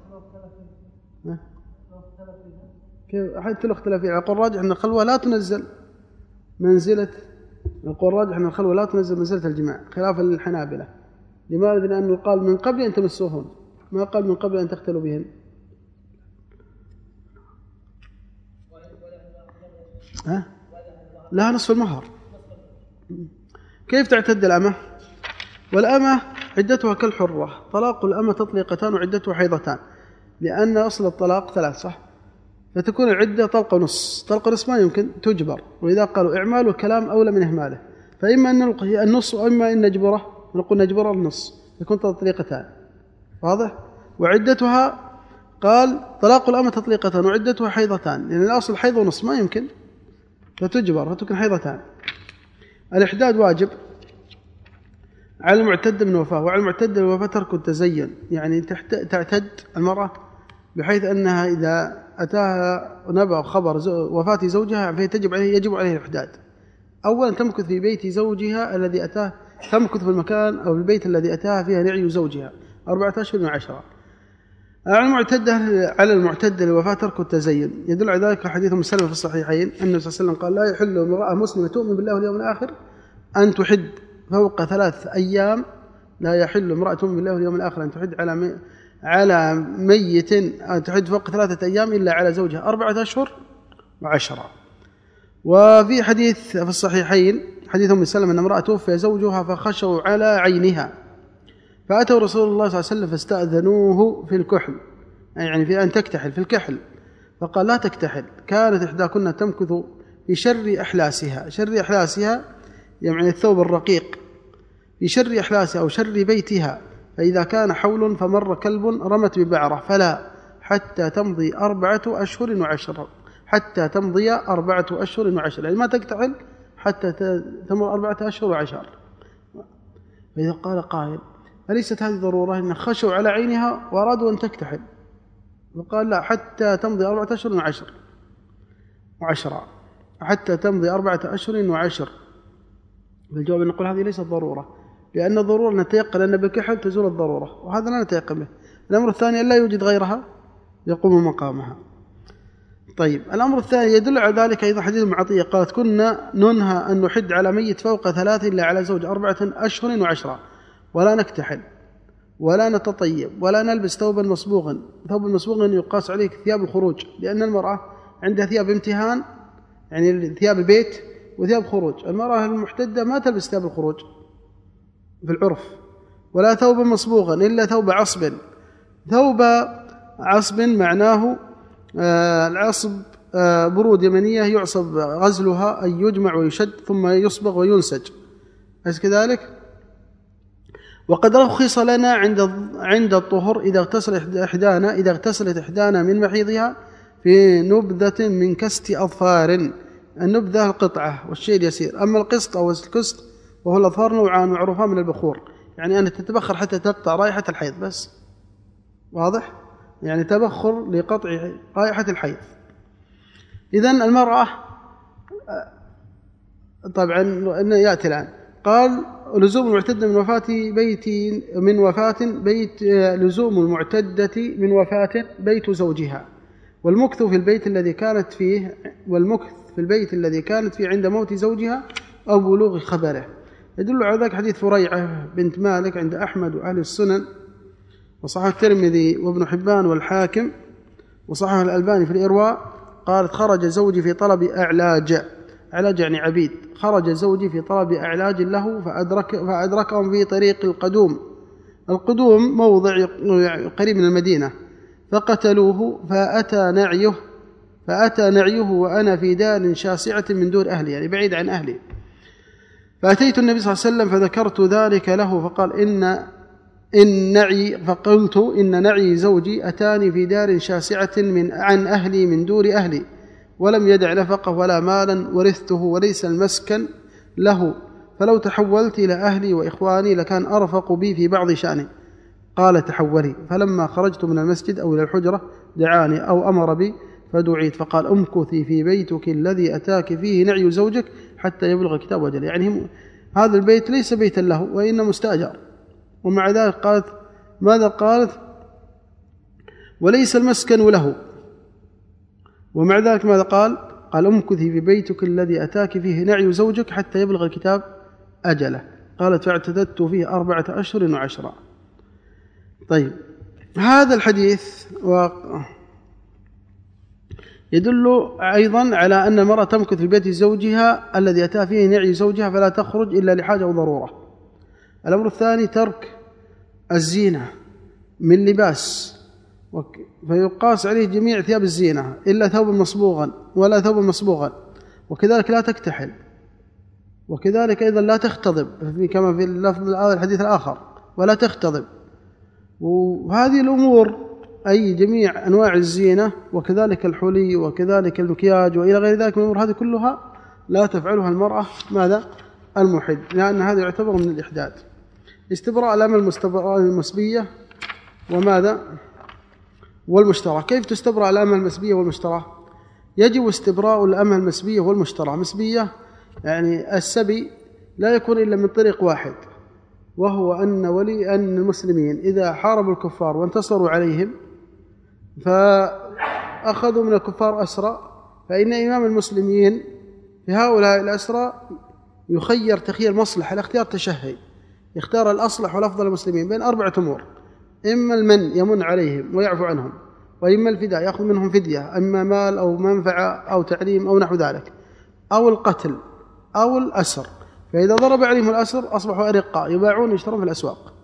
حتى لو اختلف فيها. القول الراجح أن الخلوة لا تنزل منزلة القول الراجح أن الخلوة لا تنزل منزلة الجماع خلافا للحنابلة. لماذا؟ لأنه قال من قبل أن تمسوهن، ما قال من قبل أن تختلوا بهن. ها؟ لها نصف المهر. كيف تعتد الأمة؟ والأمة عدتها كالحرة، طلاق الأمة تطليقتان وعدتها حيضتان، لأن أصل الطلاق ثلاث صح؟ فتكون العدة طلقة ونص، طلقة ونص ما يمكن تجبر، وإذا قالوا إعمال الكلام أولى من إهماله، فإما أن نلقي النص وإما أن نجبره، نقول نجبره النص، يكون تطليقتان. واضح؟ وعدتها قال طلاق الأمة تطليقتان وعدتها حيضتان، لأن الأصل حيض ونص ما يمكن فتجبر فتكون حيضتان. الإحداد واجب على المعتد من وفاة، وعلى المعتد من وفاة ترك التزين، يعني تعتد المرأة بحيث أنها إذا أتاها نبأ خبر وفاة زوجها فهي تجب عليه يجب عليه الإحداد. أولا تمكث في بيت زوجها الذي أتاه، تمكث في المكان أو البيت الذي أتاها فيها نعي زوجها أربعة أشهر وعشرة. على المعتدة على المعتدة لوفاة ترك التزين، يدل على ذلك حديث أم سلمة في الصحيحين أن النبي صلى الله عليه وسلم قال لا يحل امرأة مسلمة تؤمن بالله واليوم الآخر أن تحد فوق ثلاث أيام، لا يحل امرأة تؤمن بالله واليوم الآخر أن تحد على مي... على ميت أن تحد فوق ثلاثة أيام إلا على زوجها أربعة أشهر وعشرة. وفي حديث في الصحيحين حديث أم سلمة أن امرأة توفي زوجها فخشوا على عينها فأتوا رسول الله صلى الله عليه وسلم فاستأذنوه في الكحل، يعني في أن تكتحل في الكحل، فقال لا تكتحل، كانت إحداكن تمكث في شر أحلاسها، شر أحلاسها يعني الثوب الرقيق، في شر أحلاسها أو شر بيتها، فإذا كان حول فمر كلب رمت ببعرة فلا حتى تمضي أربعة أشهر وعشرة، حتى تمضي أربعة أشهر وعشرة، يعني ما تكتحل حتى تمر أربعة أشهر وعشر. فإذا قال قائل أليست هذه ضرورة إن خشوا على عينها وأرادوا أن تكتحل؟ وقال لا حتى تمضي أربعة أشهر وعشر وعشرة حتى تمضي أربعة أشهر وعشر. بالجواب نقول هذه ليست ضرورة، لأن الضرورة نتيقن أن بالكحل تزول الضرورة، وهذا لا نتيقن به. الأمر الثاني أن لا يوجد غيرها يقوم مقامها. طيب الأمر الثاني يدل على ذلك أيضا حديث ابن عطية قالت كنا ننهى أن نحد على ميت فوق ثلاث إلا على زوج أربعة أشهر وعشرة، ولا نكتحل ولا نتطيب ولا نلبس ثوبا مصبوغا. ثوب مصبوغا يقاس عليه ثياب الخروج، لأن المرأة عندها ثياب امتهان يعني ثياب البيت وثياب خروج. المرأة المحتدة ما تلبس ثياب الخروج في العرف، ولا ثوب مصبوغا إلا ثوب عصب. ثوب عصب معناه آه العصب آه برود يمنية يعصب غزلها أي يجمع ويشد ثم يصبغ وينسج، أليس كذلك؟ وقد رخص لنا عند عند الطهر إذا اغتسل إحدانا إذا اغتسلت إحدانا من محيضها في نبذة من كست أظفار. النبذة القطعة والشيء اليسير، أما القسط أو الكست وهو الأظفار نوعان معروفان من البخور، يعني أن تتبخر حتى تقطع رائحة الحيض بس. واضح؟ يعني تبخر لقطع رائحة الحيض. إذن المرأة طبعا يأتي الآن قال لزوم المعتدة من وفاة بيت من وفاة بيت لزوم المعتدة من وفاة بيت زوجها، والمكث في البيت الذي كانت فيه والمكث في البيت الذي كانت فيه عند موت زوجها أو بلوغ خبره. يدل على ذلك حديث فريعة بنت مالك عند أحمد وأهل السنن، وصححه الترمذي وابن حبان والحاكم، وصححه الألباني في الإرواء. قالت خرج زوجي في طلب أعلاج، أعلاج يعني عبيد، خرج زوجي في طلب أعلاج له فأدرك فأدركهم في طريق القدوم القدوم موضع قريب من المدينة، فقتلوه فأتى نعيه فأتى نعيه وأنا في دار شاسعة من دور أهلي، يعني بعيد عن أهلي. فأتيت النبي صلى الله عليه وسلم فذكرت ذلك له، فقال إن إن نعي فقلت إن نعي زوجي أتاني في دار شاسعة من عن أهلي من دور أهلي، ولم يدع نفقه ولا مالا ورثته وليس المسكن له، فلو تحولت إلى أهلي وإخواني لكان أرفق بي في بعض شأني. قال تحولي. فلما خرجت من المسجد أو إلى الحجرة دعاني أو أمر بي فدعيت، فقال امكثي في بيتك الذي أتاك فيه نعي زوجك حتى يبلغ كتاب أجله. يعني هذا البيت ليس بيتا له وإنما مستأجر. ومع ذلك قالت ماذا قالت؟ وليس المسكن له. ومع ذلك ماذا قال؟ قال امكثي في بيتك الذي أتاك فيه نعي زوجك حتى يبلغ الكتاب أجله. قالت فاعتددت فيه أربعة أشهر وعشرة. طيب، هذا الحديث و... يدل أيضا على أن المرأة تمكث في بيت زوجها الذي أتى فيه نعي زوجها فلا تخرج إلا لحاجة أو ضرورة. الأمر الثاني ترك الزينة من لباس، فيقاس عليه جميع ثياب الزينة إلا ثوبا مصبوغا ولا ثوبا مصبوغا، وكذلك لا تكتحل، وكذلك أيضا لا تختضب كما في اللفظ الحديث الآخر ولا تختضب. وهذه الأمور أي جميع أنواع الزينة وكذلك الحلي وكذلك المكياج وإلى غير ذلك من الأمور هذه كلها لا تفعلها المرأة ماذا؟ المحد، لأن هذا يعتبر من الإحداد. استبراء الأمة المستبراء المسبية وماذا؟ والمشترى. كيف تستبرأ الأمة المسبية والمشترى؟ يجب استبراء الأمة المسبية والمشترى. مسبية يعني السبي لا يكون إلا من طريق واحد، وهو أن ولي أن المسلمين إذا حاربوا الكفار وانتصروا عليهم فأخذوا من الكفار أسرى، فإن إمام المسلمين في هؤلاء الأسرى يخير تخيير مصلحة، الاختيار تشهي، يختار الأصلح والأفضل المسلمين بين أربعة أمور: إما المن يمن عليهم ويعفو عنهم، وإما الفداء يأخذ منهم فدية، أما مال أو منفعة أو تعليم أو نحو ذلك، أو القتل أو الأسر. فإذا ضرب عليهم الأسر أصبحوا أرقاء يباعون ويشترون في الأسواق.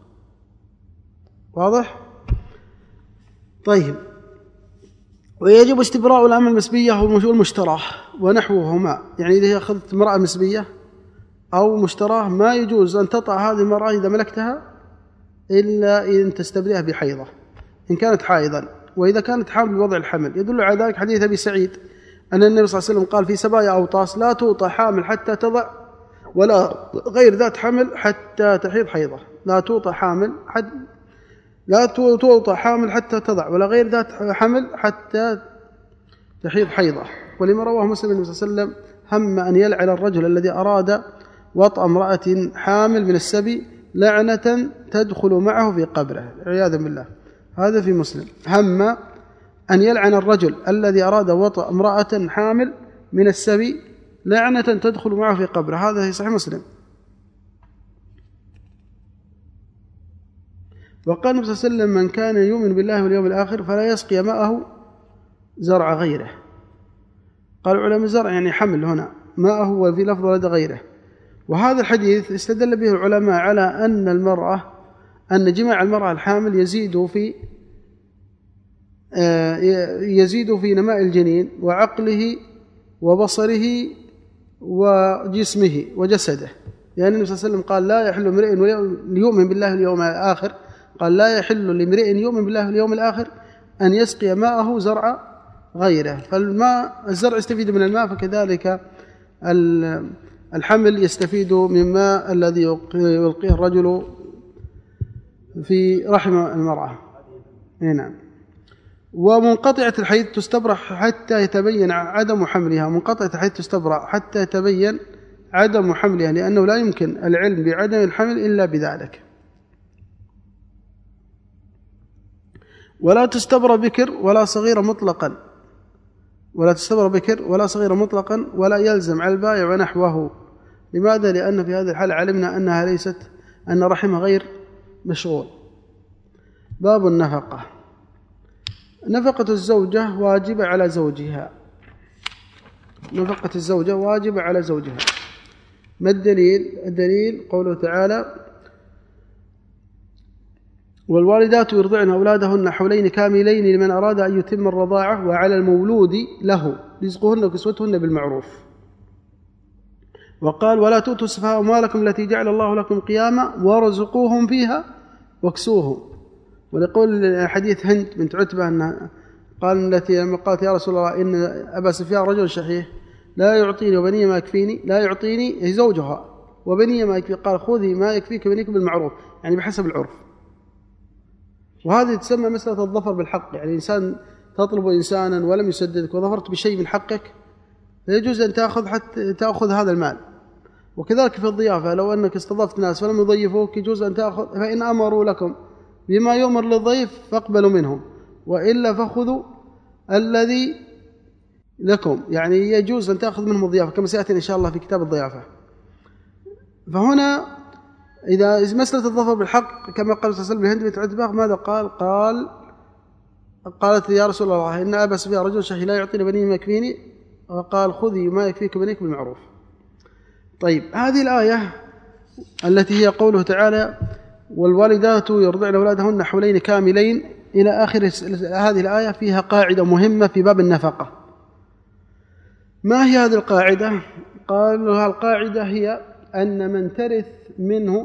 واضح؟ طيب، ويجب استبراء الأمة المسبية والمشتراه ونحوهما. يعني إذا أخذت امرأة مسبية أو مشتراه ما يجوز أن تطأ هذه المرأة إذا ملكتها إلا إن تستبرئها بحيضة إن كانت حائضا، وإذا كانت حامل بوضع الحمل. يدل على ذلك حديث أبي سعيد أن النبي صلى الله عليه وسلم قال في سبايا أوطاس: لا توطى حامل حتى تضع ولا غير ذات حمل حتى تحيض حيضة. لا توطى حامل حتى لا توطى حامل حتى تضع ولا غير ذات حمل حتى تحيض حيضة. ولما رواه مسلم النبي صلى الله عليه وسلم هم أن يلعن الرجل الذي أراد وطأ امرأة حامل من السبي لعنة تدخل معه في قبره، عياذا بالله. هذا في مسلم. هم أن يلعن الرجل الذي أراد وطأ امرأة حامل من السبي لعنة تدخل معه في قبره. هذا في صحيح مسلم. وقال النبي صلى الله عليه وسلم: من كان يؤمن بالله واليوم الآخر فلا يسقي ماءه زرع غيره. قال العلماء زرع يعني حمل، هنا ماءه وفي لفظ ولد غيره. وهذا الحديث استدل به العلماء على أن المرأة أن جماع المرأة الحامل يزيد في يزيد في نماء الجنين وعقله وبصره وجسمه وجسده. يعني النبي صلى الله عليه وسلم قال: لا يحل امرئ يؤمن بالله اليوم الآخر قال لا يحل لامرئ يؤمن بالله اليوم الآخر أن يسقي ماءه زرع غيره. فالماء الزرع يستفيد من الماء، فكذلك الحمل يستفيد من ماء الذي يلقيه الرجل في رحم المرأة. نعم. ومنقطعة الحيض تستبرأ حتى يتبين عدم حملها. منقطعة الحيض تستبرأ حتى يتبين عدم حملها، لأنه لا يمكن العلم بعدم الحمل إلا بذلك. ولا تستبرأ بكر ولا صغيرة مطلقا ولا تستبرأ بكر ولا صغيرة مطلقا ولا يلزم على البائع ونحوه. لماذا؟ لأن في هذه الحالة علمنا أنها ليست أن رحمها غير مشغول. باب النفقة. نفقة الزوجة واجبة على زوجها. نفقة الزوجة واجبة على زوجها. ما الدليل؟ الدليل قوله تعالى: والوالدات يرضعن أولادهن حولين كاملين لمن أراد أن يتم الرضاعة وعلى المولود له رزقهن وكسوتهن بالمعروف. وقال ولا تؤتوا السفهاء أموالكم التي جعل الله لكم قياما وارزقوهم فيها واكسوهم. ولقول حديث هند بنت عتبة أنها قال التي لما قالت يا رسول الله إن أبا سفيان رجل شحيح لا يعطيني وبني ما يكفيني، لا يعطيني زوجها وبني ما يكفي، قال خذي ما يكفيك بنيك بالمعروف، يعني بحسب العرف. وهذه تسمى مسألة الظفر بالحق، يعني إنسان تطلب إنسانا ولم يسددك وظفرت بشيء من حقك فيجوز أن تأخذ حتى تأخذ هذا المال. وكذلك في الضيافة لو أنك استضفت ناس فلم يضيفوك يجوز أن تأخذ، فإن أمروا لكم بما يؤمر للضيف فاقبلوا منهم وإلا فخذوا الذي لكم، يعني يجوز أن تأخذ منهم الضيافة كما سيأتي إن شاء الله في كتاب الضيافة. فهنا إذا مسألة الظفر بالحق كما قال صلى الله عليه وسلم لهند بنت عتبة ماذا قال؟ قال قالت يا رسول الله إن أبا سفيان رجل شحيح لا يعطيني بني ما يكفيني، وقال خذي ما يكفيك بنيك بالمعروف. طيب هذه الآية التي هي قوله تعالى والوالدات يرضعن أولادهن حولين كاملين إلى آخر هذه الآية فيها قاعدة مهمة في باب النفقة. ما هي هذه القاعدة؟ قالوا القاعدة هي أن من ترث منه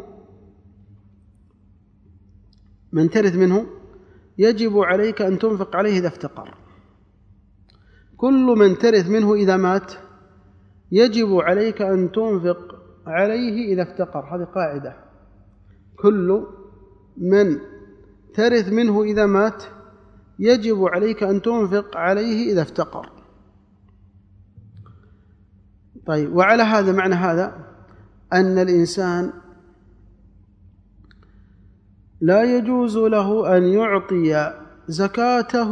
من ترث منه يجب عليك أن تنفق عليه إذا افتقر. كل من ترث منه إذا مات يجب عليك أن تنفق عليه إذا افتقر. هذه قاعدة. كل من ترث منه إذا مات يجب عليك أن تنفق عليه إذا افتقر. طيب وعلى هذا معنى هذا أن الإنسان لا يجوز له أن يعطي زكاته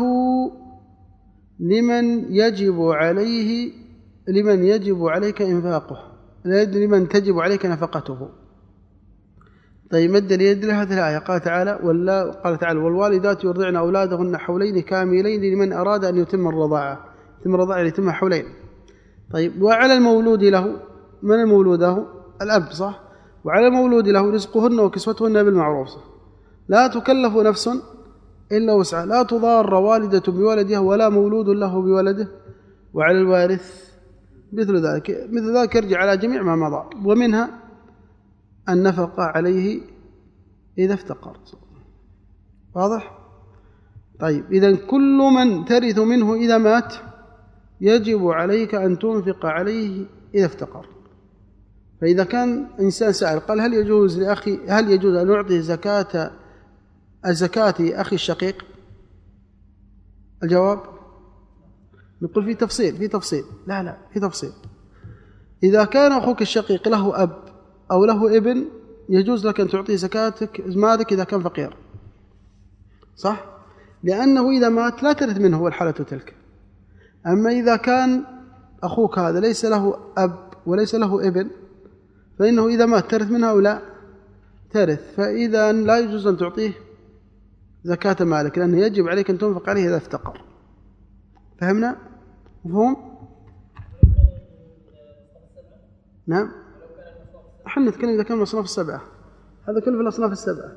لمن يجب عليه لمن يجب عليك إنفاقه، لمن تجب عليك نفقته. طيب ما الدليل لهذه الآية؟ قال تعالى ولا قال تعالى والوالدات يرضعن أولادهن حولين كاملين لمن أراد أن يتم الرضاعة. يتم الرضاعة يتم حولين. طيب وعلى المولود له، من المولود له؟ الأب صح؟ وعلى المولود له رزقهن وكسوتهن بالمعروف. لا تكلف نفس إلا وسعها، لا تضار والدة بولدها ولا مولود له بولده، وعلى الوارث مثل ذلك. مثل ذلك يرجع على جميع ما مضى، ومنها النفقة عليه إذا افتقر. واضح؟ طيب إذن كل من ترث منه إذا مات يجب عليك أن تنفق عليه إذا افتقر. فإذا كان إنسان سائل قال هل يجوز لأخي هل يجوز أن أعطي زكاة الزكاة أخي الشقيق؟ الجواب نقول في تفصيل في تفصيل لا لا في تفصيل. إذا كان أخوك الشقيق له أب أو له ابن يجوز لك أن تعطيه زكاتك مالك إذا كان فقير، صح؟ لأنه إذا مات لا ترث منه والحالة تلك. أما إذا كان أخوك هذا ليس له أب وليس له ابن فإنه إذا مات ترث منه أو لا ترث، فإذا لا يجوز أن تعطيه زكاة مالك لأنه يجب عليك أن تنفق عليه إذا افتقر. فهمنا؟ مفهوم؟ نعم. احنا نتكلم إذا كان من الأصناف السبعة، هذا كله في الأصناف السبعة.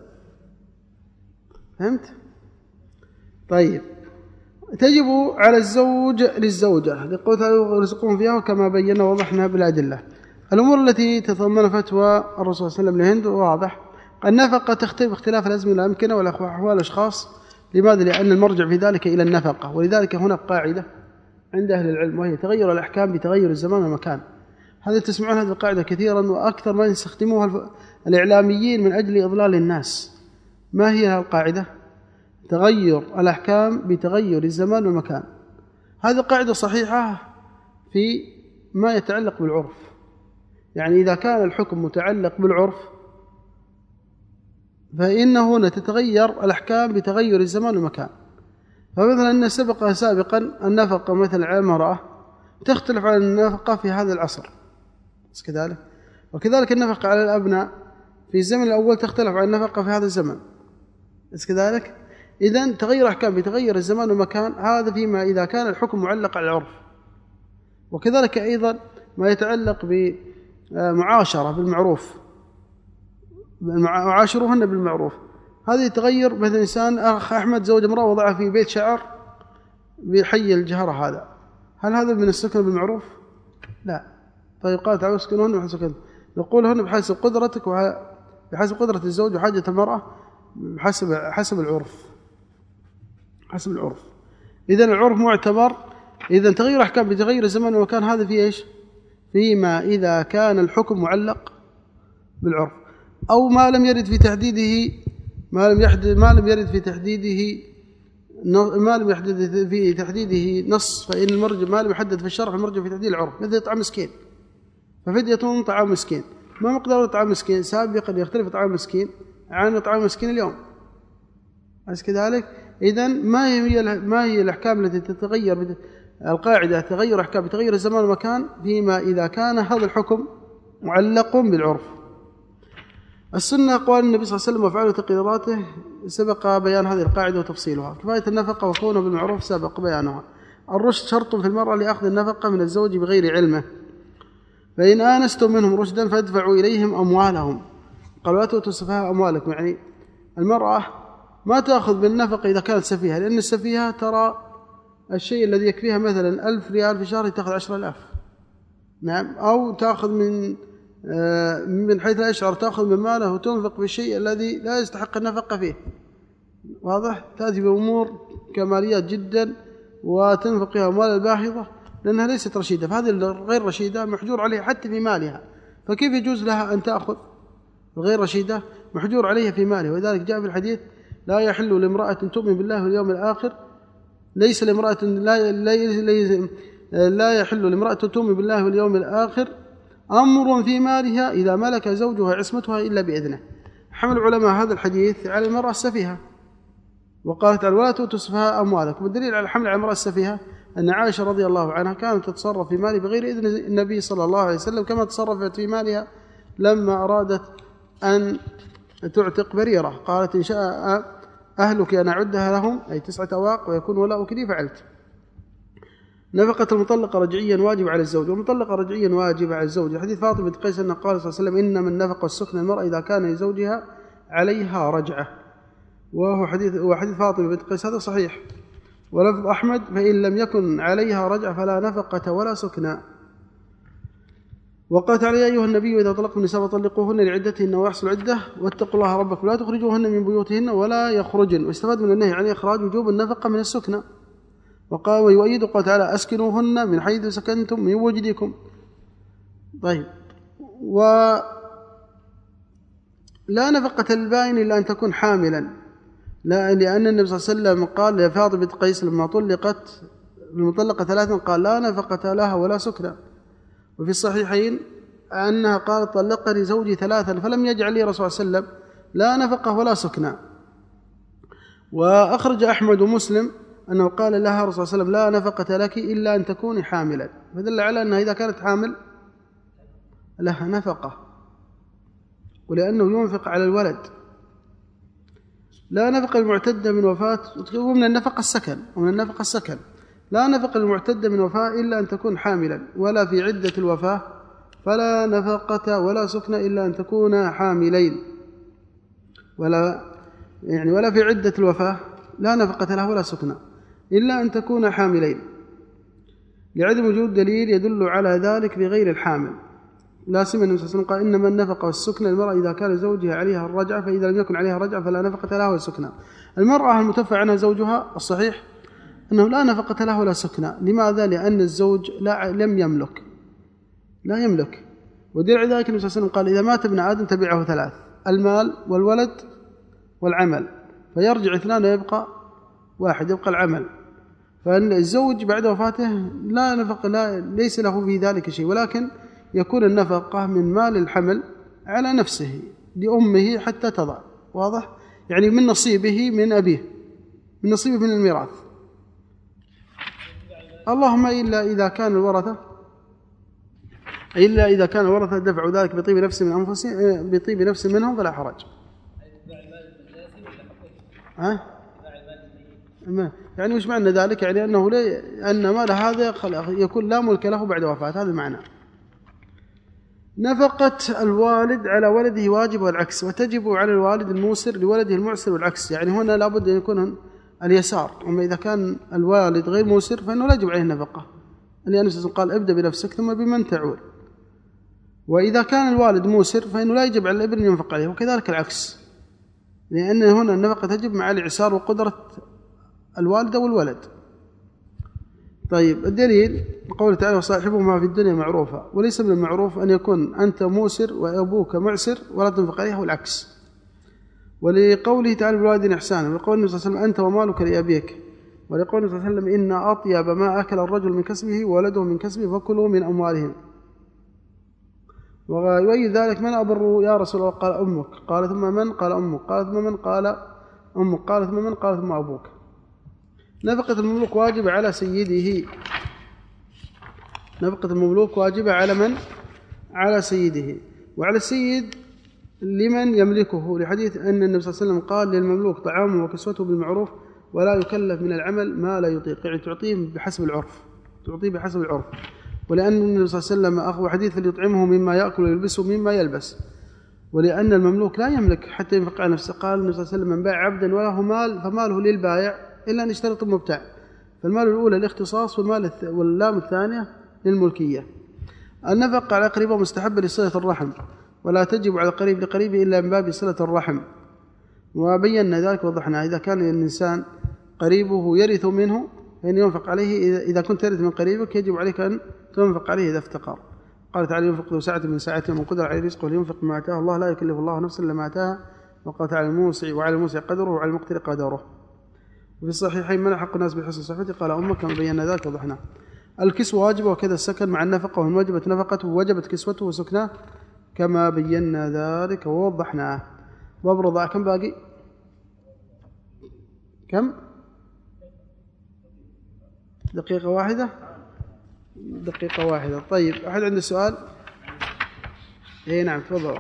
فهمت؟ طيب تجب على الزوج للزوجة لقوله رزقهم فيها وكما بينا وضحنا بالأدلة. الأمور التي تتضمن فتوى الرسول صلى الله عليه وسلم لهند واضح. النفقة تختلف اختلاف الأزمنة والأمكنة والأحوال الأشخاص. لماذا؟ لأن المرجع في ذلك إلى النفقة. ولذلك هناك قاعدة عند أهل العلم وهي تغير الأحكام بتغير الزمان والمكان. هذا تسمعون هذه القاعدة كثيرا وأكثر ما يستخدموها الإعلاميين من أجل إضلال الناس. ما هي القاعدة؟ تغير الأحكام بتغير الزمان والمكان. هذه قاعدة صحيحة في ما يتعلق بالعرف. يعني إذا كان الحكم متعلق بالعرف فإنه هنا تتغير الأحكام بتغير الزمان والمكان. فمثلا أن سبق سابقا النفقة مثل على المرأة تختلف عن النفقة في هذا العصر كذلك، وكذلك النفقة على الأبناء في الزمن الأول تختلف عن النفقة في هذا الزمن كذلك. إذن تغير أحكام بتغير الزمان والمكان، هذا فيما إذا كان الحكم معلق على العرف. وكذلك أيضا ما يتعلق بمعاشرة بالمعروف، معاشروهن بالمعروف. هذا يتغير. مثلا إنسان أخ أحمد زوج امرأة وضعها في بيت شعر بحي الجهرة، هذا هل هذا من السكن بالمعروف؟ لا. طيب قال تعالوا اسكنوهن بحسب كذا، نقول هن بحسب قدرتك وبحسب قدرة الزوج وحاجة المرأة بحسب حسب العرف، حسب العرف. إذن العرف معتبر. إذن تغير أحكام بتغير الزمان والمكان، هذا فيه إيش؟ فيما إذا كان الحكم معلق بالعرف أو ما لم يرد في تحديده ما لم يحدد ما لم يرد في تحديده ما لم يحدد في تحديده نص، فإن المرجع ما لم يحدد في الشرع المرجع في تحديد العرف، مثل طعام مسكين، ففدية طعام مسكين. ما مقدار طعام مسكين؟ سابقا يختلف طعام مسكين عن طعام مسكين اليوم، أليس كذلك؟ إذن ما هي ما هي الأحكام التي تتغير؟ القاعدة تغير أحكام بتغير الزمان والمكان فيما إذا كان هذا الحكم معلق بالعرف. السنة أقوال النبي صلى الله عليه وسلم وأفعاله وتقريراته سبق بيان هذه القاعدة وتفصيلها. كفاية النفقة وكونه بالمعروف سبق بيانها. الرشد شرط في المرأة لأخذ النفقة من الزوج بغير علمه، فإن آنستم منهم رشدا فادفعوا إليهم أموالهم. قالوا لا تؤتوا السفهاء أموالكم، يعني المرأة ما تأخذ بالنفقة إذا كانت سفيهة، لأن السفيهة ترى الشيء الذي يكفيها مثلا ألف ريال في شهر تأخذ عشرة آلاف، نعم، أو تأخذ من من حيث لا يشعر تأخذ من ماله وتنفق في الشيء الذي لا يستحق النفقة فيه. واضح؟ تأتي بأمور كماليات جدا وتنفق فيها أموال الباهظة لأنها ليست رشيدة، فهذه الغير رشيدة محجور عليها حتى في مالها، فكيف يجوز لها أن تأخذ الغير رشيدة محجور عليها في مالها؟ وذلك جاء في الحديث لا يحل لامرأة تؤمن بالله واليوم الآخر ليس لامرأة لا, لا, لا يحل لامرأة تؤمن بالله واليوم الآخر أمر في مالها إذا ملك زوجها عصمتها إلا بإذنه. حمل العلماء هذا الحديث على المرأة السفيهة، وقالت تعالى ولا تؤتوا السفهاء أموالكم. والدليل على حمل على المرأة السفيهة أن عائشة رضي الله عنها كانت تتصرف في مالها بغير إذن النبي صلى الله عليه وسلم، كما تصرفت في مالها لما أرادت أن تعتق بريرة، قالت إن شاء أهلك أن أعدها لهم أي تسعة أواق ويكون ولاؤك لي فعلت. نفقة المطلقة رجعيا واجب على الزوج، والمطلقة رجعيا واجب على الزوج. حديث فاطمة بنت قيس أن قال صلى الله عليه وسلم إنما النفقة والسكن المرأة إذا كان لزوجها عليها رجعة، وهو حديث وحديث فاطمة بنت قيس هذا صحيح. ولفظ أحمد فإن لم يكن عليها رجعة فلا نفقة ولا سكنى. وقال تعالى يا أيها النبي إذا طلقتم النساء فطلقوهن لعدتهن وأحصوا العدة واتقوا الله ربكم لا تخرجوهن من بيوتهن ولا يخرجن. واستفاد من النهي عن إخراج وجوب النفقة من السكنى. وقال ويؤيد قال تعالى أسكنوهن من حيث سكنتم من وجدكم. طيب، ولا نفقة البائن إلا أن تكون حاملا، لا، لأن النبي صلى الله عليه وسلم قال لفاطمة بنت قيس لما طلقت المطلقة ثلاثا قال لا نفقة لها ولا سكنى. وفي الصحيحين أنها قالت طلقني زوجي ثلاثا فلم يجعل لي رسول الله صلى الله عليه وسلم لا نفقة ولا سكنى. وأخرج أحمد ومسلم أنه قال لها رسول الله صلى الله عليه وسلم لا نفقة لك إلا أن تكوني حاملا، فدل على أنها إذا كانت حامل لها نفقة، ولأنه ينفق على الولد. لا نفقة المعتدة من وفاة، ومن النفقة السكن ومن النفقة السكن لا نفقة المعتدة من وفاة إلا أن تكون حاملا، ولا في عدة الوفاة فلا نفقة ولا سكن إلا أن تكون حاملين، ولا يعني ولا في عدة الوفاة لا نفقة له ولا سكن إلا أن تكون حاملين، لعدم وجود دليل يدل على ذلك بغير الحامل. لا سيما النبي صلى الله عليه وسلم قال إنما النفقة والسكن المرأة إذا كان زوجها عليها الرجعة، فإذا لم يكن عليها رجعة فلا نفقة لها ولا سكن. المرأة المتوفى عنها زوجها الصحيح أنه لا نفقة له ولا سكن. لماذا؟ لأن الزوج لا لم يملك لا يملك ودليل على ذلك النبي صلى الله عليه وسلم قال إذا مات ابن آدم تبعه ثلاث: المال والولد والعمل، فيرجع اثنان ويبقى واحد، يبقى العمل. فالزوج بعد وفاته لا نفقة، لا ليس له في ذلك شيء، ولكن يكون النفقة من مال الحمل على نفسه لأمه حتى تضع. واضح؟ يعني من نصيبه من أبيه، من نصيبه من الميراث، اللهم إلا إذا كان الورثة إلا إذا كان الورثة دفعوا ذلك بطيب نفس من أنفسهم بطيب نفس منهم فلا حرج. ها؟ يعني وش معنى ذلك؟ يعني أنه لي أن مال هذا يكون لا ملك له بعد وفاة، هذا معنى. نفقة الوالد على ولده واجب والعكس، وتجب على الوالد الموسر لولده المعسر والعكس. يعني هنا لابد أن يكون اليسار، أما إذا كان الوالد غير موسر فإنه لا يجب عليه النفقة، لأن النبي قال ابدأ بنفسك ثم بمن تعول. وإذا كان الوالد موسر فإنه لا يجب على الابن أن ينفق عليه، وكذلك العكس، لأن هنا النفقة تجب مع الإعسار وقدرة الوالد والولد. طيب الدليل قوله تعالى وصاحبهما في الدنيا معروفة، وليس من المعروف أن يكون أنت موسر وأبوك معسر ولا تنفق عليه، والعكس. ولقوله تعالى بالوالدين إحسانا، ولقول النبي صلى الله عليه وسلم أنت ومالك لأبيك، ولقول النبي صلى الله عليه وسلم إن أطيب ما أكل الرجل من كسبه وولده من كسبه فكلوا من أموالهم. ويؤيد ذلك من أبر يا رسول الله؟ قال أمك، قال ثم من؟ قال أمك، قال ثم من؟ قال أمك، قال ثم من؟ قال ثم أبوك. نفقة المملوك واجبة على سيده. نفقة المملوك واجبة على من؟ على سيده. وعلى السيد لمن يملكه، لحديث أن النبي صلى الله عليه وسلم قال للمملوك طعامه وكسوته بالمعروف ولا يكلف من العمل ما لا يطيق، يعني تعطيه بحسب العرف، تعطيه بحسب العرف. ولأن النبي صلى الله عليه وسلم أخذ حديث فليطعمه مما يأكل ويلبسه مما يلبس، ولأن المملوك لا يملك حتى ينفق على نفسه. قال النبي صلى الله عليه وسلم من باع عبدا وله مال فماله للبائع إلا أن يشترط المبتاع، فالمال الأولى الاختصاص والمال واللام الثانية للملكية. النفقة على قريبه مستحبة لصلة الرحم، ولا تجب على القريب لقريبه إلا من باب صلة الرحم، وبينا ذلك وضحنا. إذا كان الإنسان قريبه يرث منه فإن ينفق عليه، إذا كنت ترث من قريبك يجب عليك أن تنفق عليه إذا افتقر. قال تعالى ينفق ذو سعة من سعته ومن قدر عليه رزقه لينفق ما آتاه الله لا يكلف الله نفسا إلا ما آتاها، وقال تعالى الموسع وعلى الموسع قدره وعلى المقتر قدره. وفي الصحيحين من حق الناس بحسن صحته قال أمك، كما بينا ذلك وضحنا. الكسوة واجبة وكذا السكن مع النفقة، وإن وجبت نفقته وجبت كسوته وسكناه كما بينا ذلك ووضحناه. باب الرضاعة كم باقي؟ كم؟ دقيقة واحدة؟ دقيقة واحدة. طيب أحد عنده سؤال؟ إيه نعم تفضل.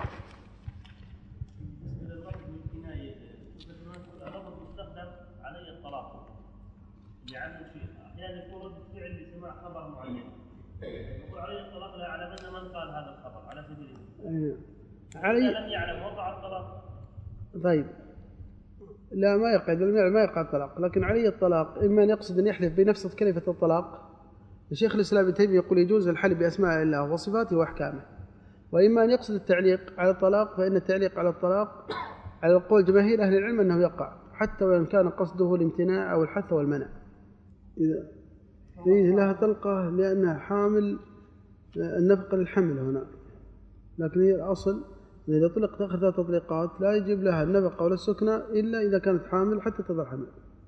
علي لم يعلم وقع الطلاق. طيب لا ما يقع، ما يقع الطلاق، لكن علي الطلاق إما أن يقصد أن يحلف بنفس كلمة الطلاق. الشيخ الإسلام ابن تيمية يقول يجوز الحلف بأسماء الله وصفاته وأحكامه، وإما أن يقصد التعليق على الطلاق، فإن التعليق على الطلاق على قول جماهير أهل العلم أنه يقع حتى وإن كان قصده الامتناع أو الحث والمنع. إذا إذا لها طلقة لأنها حامل النفقة للحمل هنا، لكن هي الأصل إذا طلقت آخر ثلاث تطليقات لا يجب لها النفقة ولا السكنة إلا إذا كانت حامل حتى تضع حمل.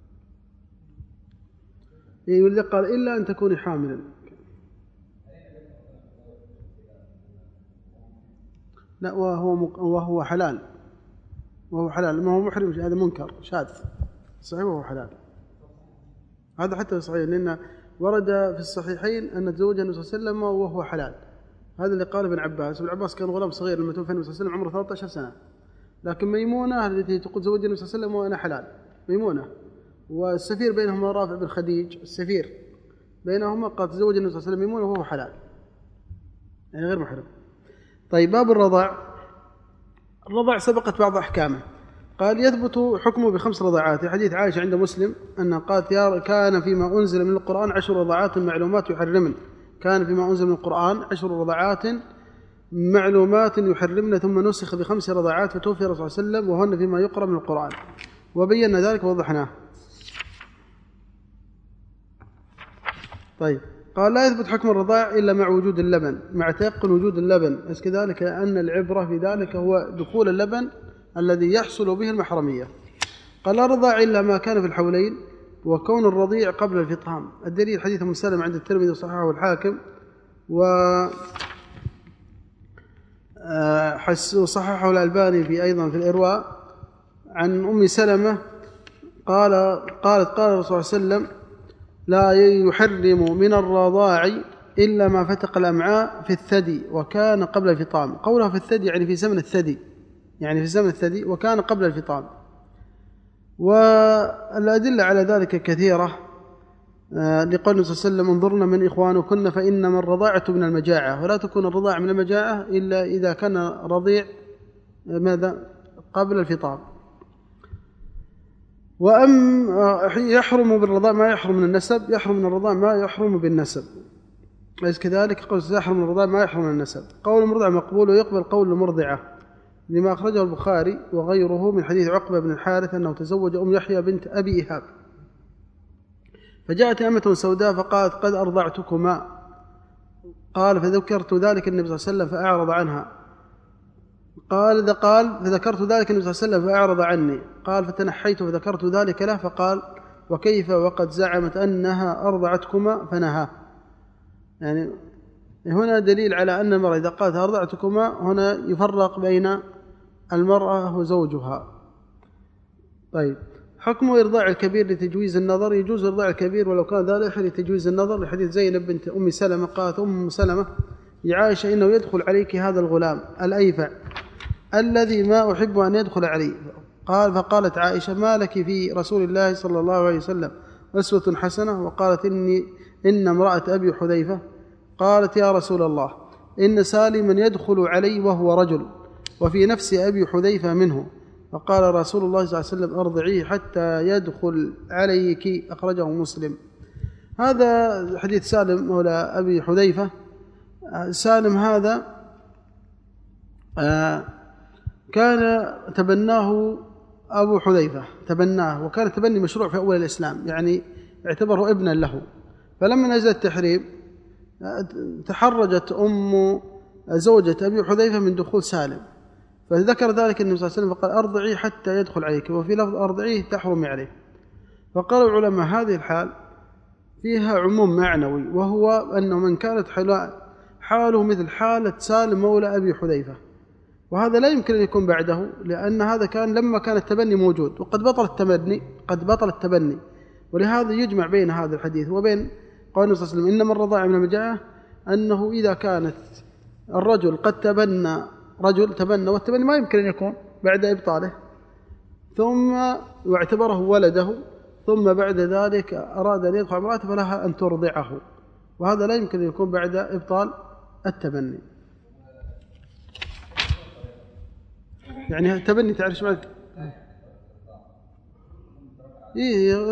يعني قال إلا أن تكوني حاملا. لا وهو وهو حلال، وهو حلال، ما هو محرم، هذا منكر شاذ، صحيح وهو حلال. هذا حتى صحيح، لأن ورد في الصحيحين أن تزوجها النبي صلى الله عليه وسلم وهو حلال. هذا اللي قال ابن عباس. ابن عباس كان غلام صغير لما توفى النبي صلى الله عليه وسلم عمره ثلاثة عشر سنة، لكن ميمونة التي تقول زوجها النبي صلى الله عليه وسلم وأنا حلال، ميمونة. والسفير بينهما رافع بن خديج، السفير بينهما قال تزوج النبي صلى الله عليه وسلم ميمونة وهو حلال، يعني غير محرم. طيب باب الرضاع. الرضاع سبقت بعض أحكامه. قال يثبت حكمه بخمس رضاعات. في حديث عائشة عند مسلم أنها قالت يا كان فيما أنزل من القرآن عشر رضاعات معلومات يحرمن، كان فيما أنزل من القرآن عشر رضاعات معلومات يحرمن، ثم نسخ بخمس رضاعات فتوفي الرسول صلى الله عليه وسلم وهن فيما يقرأ من القرآن، وبينا ذلك ووضحناه. طيب قال لا يثبت حكم الرضاع إلا مع وجود اللبن، مع تيقن وجود اللبن، بس كذلك أن العبرة في ذلك هو دخول اللبن الذي يحصل به المحرمية. قال لا رضاع إلا ما كان في الحولين، وكون الرضيع قبل الفطام. الدليل حديث أم سلمة عند الترمذي وصححه والحاكم، وصححه الألباني في أيضا في الإرواء عن أم سلمة قال قالت قال الرسول صلى الله عليه وسلم لا يحرم من الرضاع إلا ما فتق الأمعاء في الثدي وكان قبل الفطام. قولها في الثدي يعني في زمن الثدي، يعني في زمن الثدي وكان قبل الفطام. والأدلة على ذلك كثيرة، لقول النبي صلى الله عليه وسلم انظرن من إخوانكن فإنما الرضاعة من المجاعة، ولا تكون الرضاعة من المجاعة إلا إذا كان رضيع ماذا قبل الفطام. وأم يحرم بالرضاع ما يحرم من النسب، يحرم من الرضاع ما يحرم بالنسب، ليس كذلك قول يحرم من الرضاع ما يحرم من النسب. قول المرضع مقبول ويقبل قول المرضعة، لما أخرجه البخاري وغيره من حديث عقبة بن الحارث أنه تزوج أم يحيى بنت أبي إيهاب، فجاءت أمة سوداء فقالت قد أرضعتكما، قال فذكرت ذلك النبي صلى الله عليه وسلم فأعرض عنها، قال إذا قال فذكرت ذلك النبي صلى الله عليه وسلم فأعرض عني، قال فتنحيت فذكرت ذلك له فقال وكيف وقد زعمت أنها أرضعتكما فنهى. يعني هنا دليل على أن المرأة إذا قالت أرضعتكما هنا يفرق بين المرأة وزوجها. طيب، حكم إرضاع الكبير لتجويز النظر، يجوز إرضاع الكبير ولو كان ذلك لتجويز النظر، لحديث زينب بنت أم سلمة قالت أم سلمة يا عائشة إنه يدخل عليك هذا الغلام الأيفع الذي ما أحب أن يدخل علي، قال فقالت عائشة ما لك في رسول الله صلى الله عليه وسلم أسوة حسنة، وقالت إني إن امرأة أبي حذيفة قالت يا رسول الله إن سالما يدخل علي وهو رجل وفي نفس أبي حذيفة منه، فقال رسول الله صلى الله عليه وسلم أرضعيه حتى يدخل عليك، أخرجه مسلم. هذا حديث سالم مولى أبي حذيفة. سالم هذا كان تبناه أبو حذيفة، تبناه، وكان تبني مشروع في أول الإسلام، يعني اعتبره ابنا له. فلما نزل التحريم تحرجت أم زوجة أبي حذيفة من دخول سالم، فذكر ذلك النبي صلى الله عليه وسلم فقال أرضعيه حتى يدخل عليك، وفي لفظ أرضعيه تحرمي عليه. فقال العلماء هذه الحال فيها عموم معنوي، وهو أنه من كانت حاله مثل حالة سالم مولى أبي حذيفة، وهذا لا يمكن أن يكون بعده، لأن هذا كان لما كان التبني موجود وقد بطل التبني، قد بطل التبني، ولهذا يجمع بين هذا الحديث وبين قول النبي صلى الله عليه وسلم إنما الرضاعة من المجاعة، أنه إذا كانت الرجل قد تبنى رجل تبنى، والتبني ما يمكن أن يكون بعد إبطاله، ثم واعتبره ولده، ثم بعد ذلك أراد أن يدخل امرأته فلها أن ترضعه، وهذا لا يمكن أن يكون بعد إبطال التبني. يعني التبني تعرف معنى إيه؟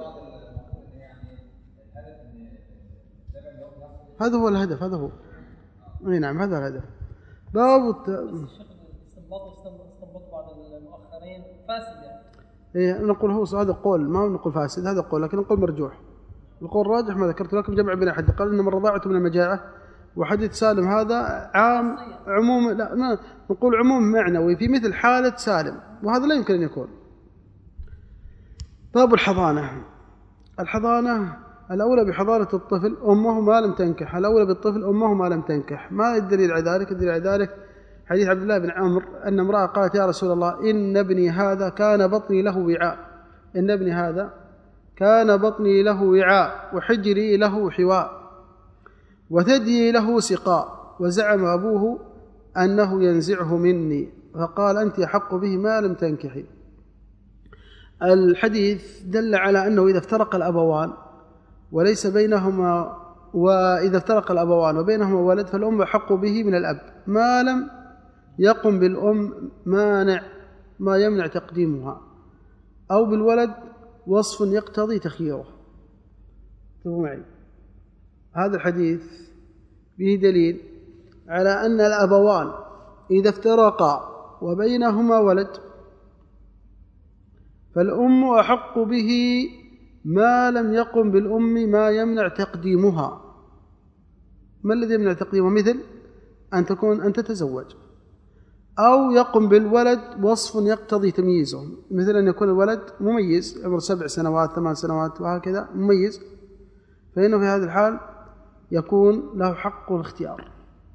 هذا هو الهدف، هذا هو اي نعم هذا الهدف. باب الت... استنبط بعض المؤخرين فاسد يعني. إيه نقول هو هذا قول، ما نقول فاسد، هذا قول، لكن نقول مرجوح. القول راجح ما ذكرت لكم جمع بين أحد قال إنما الرضاعة من المجاعة، وحديث سالم هذا عام عموم، لا ما نقول عموم معنوي في مثل حالة سالم، وهذا لا يمكن أن يكون. باب الحضانة. الحضانة الأولى بحضانة الطفل أمه ما لم تنكح، الأولى بالطفل أمه ما لم تنكح. ما الدليل على ذلك؟ الدليل على ذلك حديث عبد الله بن عمرو أن امرأة قالت يا رسول الله إن ابني هذا كان بطني له وعاء، إن ابني هذا كان بطني له وعاء وحجري له حواء وثديي له سقاء، وزعم أبوه أنه ينزعه مني، فقال أنت أحق به ما لم تنكحي. الحديث دل على أنه إذا افترق الأبوان وليس بينهما، وإذا افترق الأبوان وبينهما ولد فالأم أحق به من الأب ما لم يقم بالأم مانع ما يمنع تقديمها، أو بالولد وصف يقتضي تخييره. معي هذا الحديث به دليل على أن الأبوان إذا افترقا وبينهما ولد فالأم أحق به ما لم يقم بالأم ما يمنع تقديمها. ما الذي يمنع تقديمها؟ مثل أن تكون أن تتزوج، أو يقم بالولد وصف يقتضي تمييزه، مثل أن يكون الولد مميز عمر سبع سنوات ثمان سنوات وهكذا مميز، فإنه في هذا الحال يكون له حق الاختيار،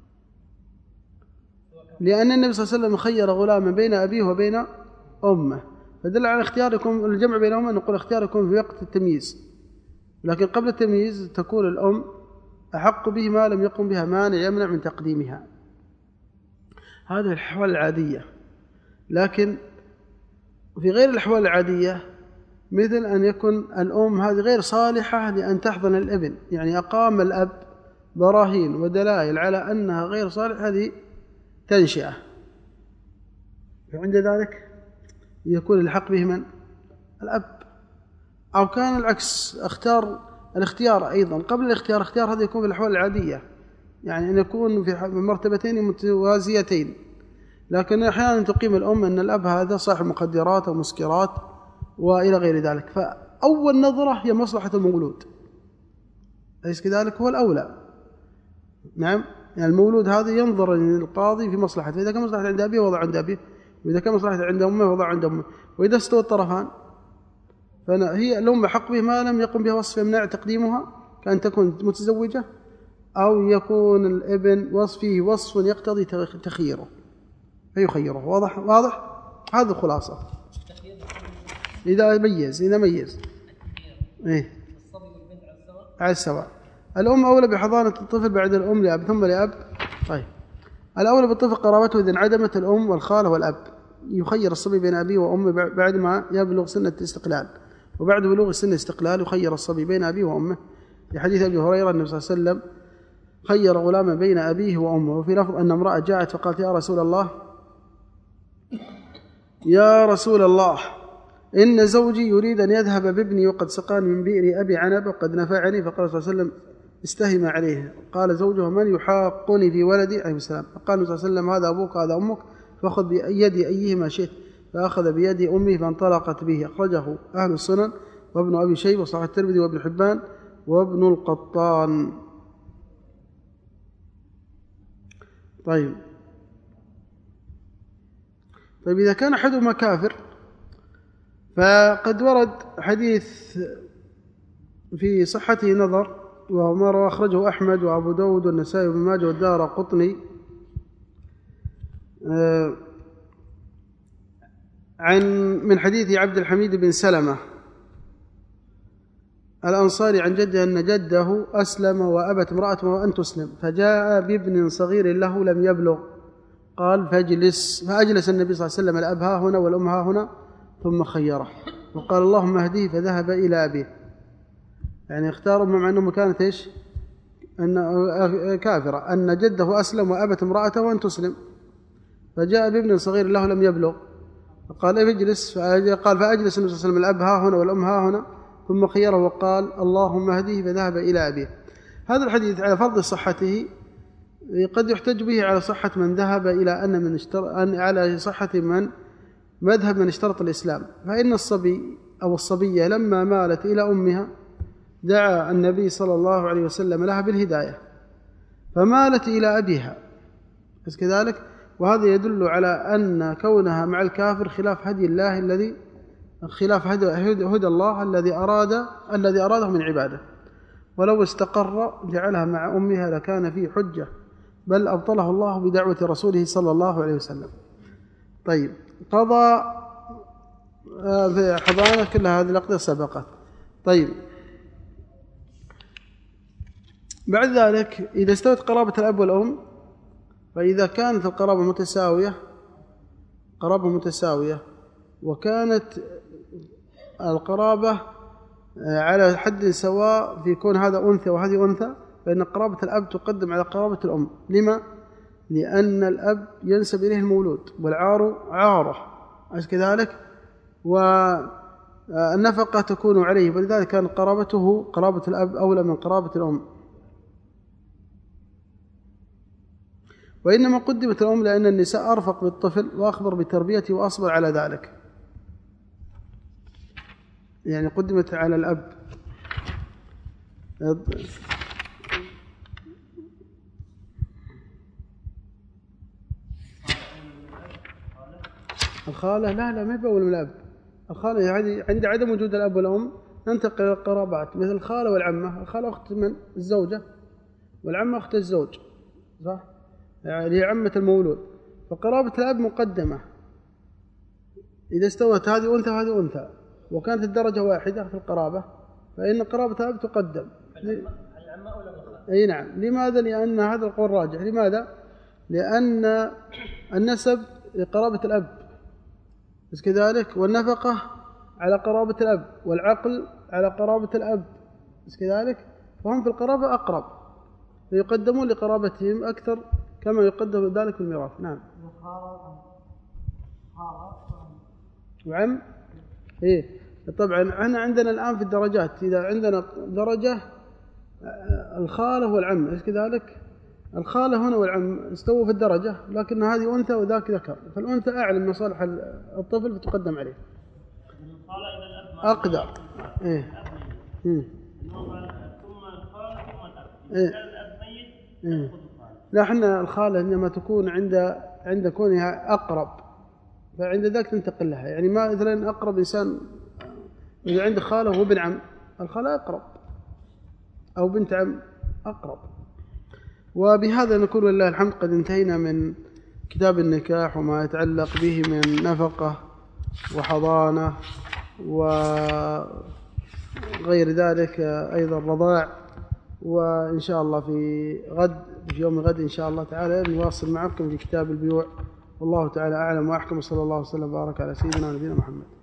لأن النبي صلى الله عليه وسلم خير غلاما بين أبيه وبين أمه، فدل على اختيار يكون الجمع بينهما، نقول اختيار يكون في وقت التمييز، لكن قبل التمييز تكون الأم أحق به ما لم يقم بها مانع يمنع من تقديمها. هذه الأحوال العادية، لكن في غير الأحوال العادية مثل أن يكون الأم هذه غير صالحة لأن تحضن الابن، يعني أقام الأب براهين ودلائل على أنها غير صالحة هذه تنشئة، فعند ذلك يكون الحق به من؟ الأب. أو كان العكس، اختار الاختيار أيضا قبل الاختيار، اختيار هذا يكون في الأحوال العادية، يعني أن يكون في مرتبتين متوازيتين، لكن أحيانا تقيم الأم أن الأب هذا صاحب مخدرات أو مسكرات وإلى غير ذلك، فأول نظرة هي مصلحة المولود، أليس كذلك؟ هو الأولى. نعم، يعني المولود هذا ينظر للقاضي في مصلحته، فإذا كان مصلحة عند أبيه وضع عند أبيه، وإذا كان مصلحة عند أمه وضع عند أمه، وإذا استوى الطرفان فهي الأم حق به ما لم يقم بها وصف يمنع تقديمها، كأن تكون متزوجة، أو يكون الابن وصفه وصف يقتضي تخييره فيخيره. واضح؟ واضح؟ هذا الخلاصة. إذا ميز إذا ميز إيه على السواء. الأم أولى بحضانة الطفل بعد الأم لأب ثم لأب. طيب، الأولى بالطفل قرابته إذا انعدمت الأم والخالة والأب، يخير الصبي بين أبيه وأمه بعد ما يبلغ سن الاستقلال، وبعد بلوغ سن الاستقلال يخير الصبي بين أبيه وأمه، لحديث أبي هريرة النبي صلى الله عليه وسلم خير غلاما بين أبيه وأمه. وفي لفظ أن امرأة جاءت فقالت يا رسول الله يا رسول الله إن زوجي يريد أن يذهب بابني وقد سقاني من بئر أبي عنب وقد نفعني، فقال صلى الله عليه وسلم استهم عليه. قال زوجه من يحاقني في ولدي عليه السلام؟ فقال صلى الله عليه وسلم هذا أبوك هذا أمك، فأخذ بيدي أيهما شئت، فأخذ بيد أمه فانطلقت به. أخرجه أهل السنن وابن أبي شيبة وصححه الترمذي وابن حبان وابن القطان. طيب طيب إذا كان أحدهما كافر فقد ورد حديث في صحته نظر، وما رواه أخرجه أحمد وأبو داود والنسائي وابن ماجه والدارقطني عن من حديث عبد الحميد بن سلمة الأنصاري عن جده أن جده أسلم وأبت امرأته أن تسلم، فجاء بابن صغير له لم يبلغ، قال فاجلس، فأجلس النبي صلى الله عليه وسلم الأب ها هنا والأم ها هنا، ثم خيره وقال اللهم اهديه، فذهب إلى أبيه. يعني اختاروا مع أنه كانت إيش؟ أن كافرة، أن جده أسلم وأبت امرأته أن تسلم، فجاء بابن صغير له لم يبلغ، فقال اجلس، قال فأجلس النبي صلى الله عليه وسلم الأب ها هنا والأم ها هنا، ثم خيره وقال اللهم اهديه، فذهب إلى أبيه. هذا الحديث على فرض صحته قد يحتج به على صحة من ذهب إلى أن من اشتر... أن على صحة من مذهب من اشترط الإسلام، فإن الصبي أو الصبية لما مالت إلى أمها دعا النبي صلى الله عليه وسلم لها بالهداية، فمالت إلى أبيها، بس كذلك. وهذا يدل على أن كونها مع الكافر خلاف هدي الله الذي خلاف هدى, هدى الله الذي أراد الذي أراده من عباده، ولو استقر جعلها مع أمها لكان فيه حجة، بل أبطله الله بدعوة رسوله صلى الله عليه وسلم. طيب، قضى في حضانة كل هذه الأقضية سبقت. طيب، بعد ذلك إذا استوت قرابة الأب والأم، فإذا كانت القرابة متساوية قرابة متساوية وكانت القرابة على حد سواء في كون هذا أنثى وهذه أنثى، فإن قرابة الأب تقدم على قرابة الأم. لما؟ لأن الأب ينسب إليه المولود والعار عاره، أليس كذلك؟ والنفقة تكون عليه، ولذلك كان قرابته قرابة الأب أولى من قرابة الأم. وإنما قدمت الأم لأن النساء أرفق بالطفل وأخبر بتربيته وأصبر على ذلك، يعني قدمت على الأب. الخالة لا لا ما يبول من الأب. الخالة عند عدم وجود الأب والأم ننتقل إلى القرابات، مثل الخالة والعمة. الخالة أخت من الزوجة، والعمة أخت الزوج، صح؟ يعني هي عمة المولود، فقرابة الأب مقدمة إذا استوت هذه أنثى وهذه أنثى وكانت الدرجة واحدة في القرابة، فإن قرابة الأب تقدم. العمة ولا الخالة؟ أي نعم. لماذا؟ لأن هذا القول راجح. لماذا؟ لأن النسب لقرابة الأب، بس كذلك، والنفقة على قرابة الأب والعقل على قرابة الأب كذلك، فهم في القرابة أقرب، فيقدمون لقرابتهم أكثر كما يقدم ذلك في الميراث. نعم. وعم إيه طبعا احنا عندنا الآن في الدرجات، إذا عندنا درجة الخالة والعم إيش كذلك، الخالة هنا والعم استووا في الدرجة، لكن هذه أنثى وذاك ذكر، فالأنثى أعلم مصالح الطفل فتقدم عليه. أقدر. إيه. إيه. إيه. إيه. لا احنا الخالة إنما تكون عند عند كونها أقرب، فعند ذاك تنتقل لها، يعني ما مثلا أقرب إنسان إذا عنده خالة هو ابن عم، الخالة أقرب، أو بنت عم أقرب. وبهذا نكون لله الحمد قد انتهينا من كتاب النكاح وما يتعلق به من نفقة وحضانة وغير ذلك، أيضا رضاع. وإن شاء الله في غد في يوم غد إن شاء الله تعالى نواصل معكم في كتاب البيوع، والله تعالى أعلم وأحكم، صلى الله وسلم وبارك على سيدنا ونبينا محمد.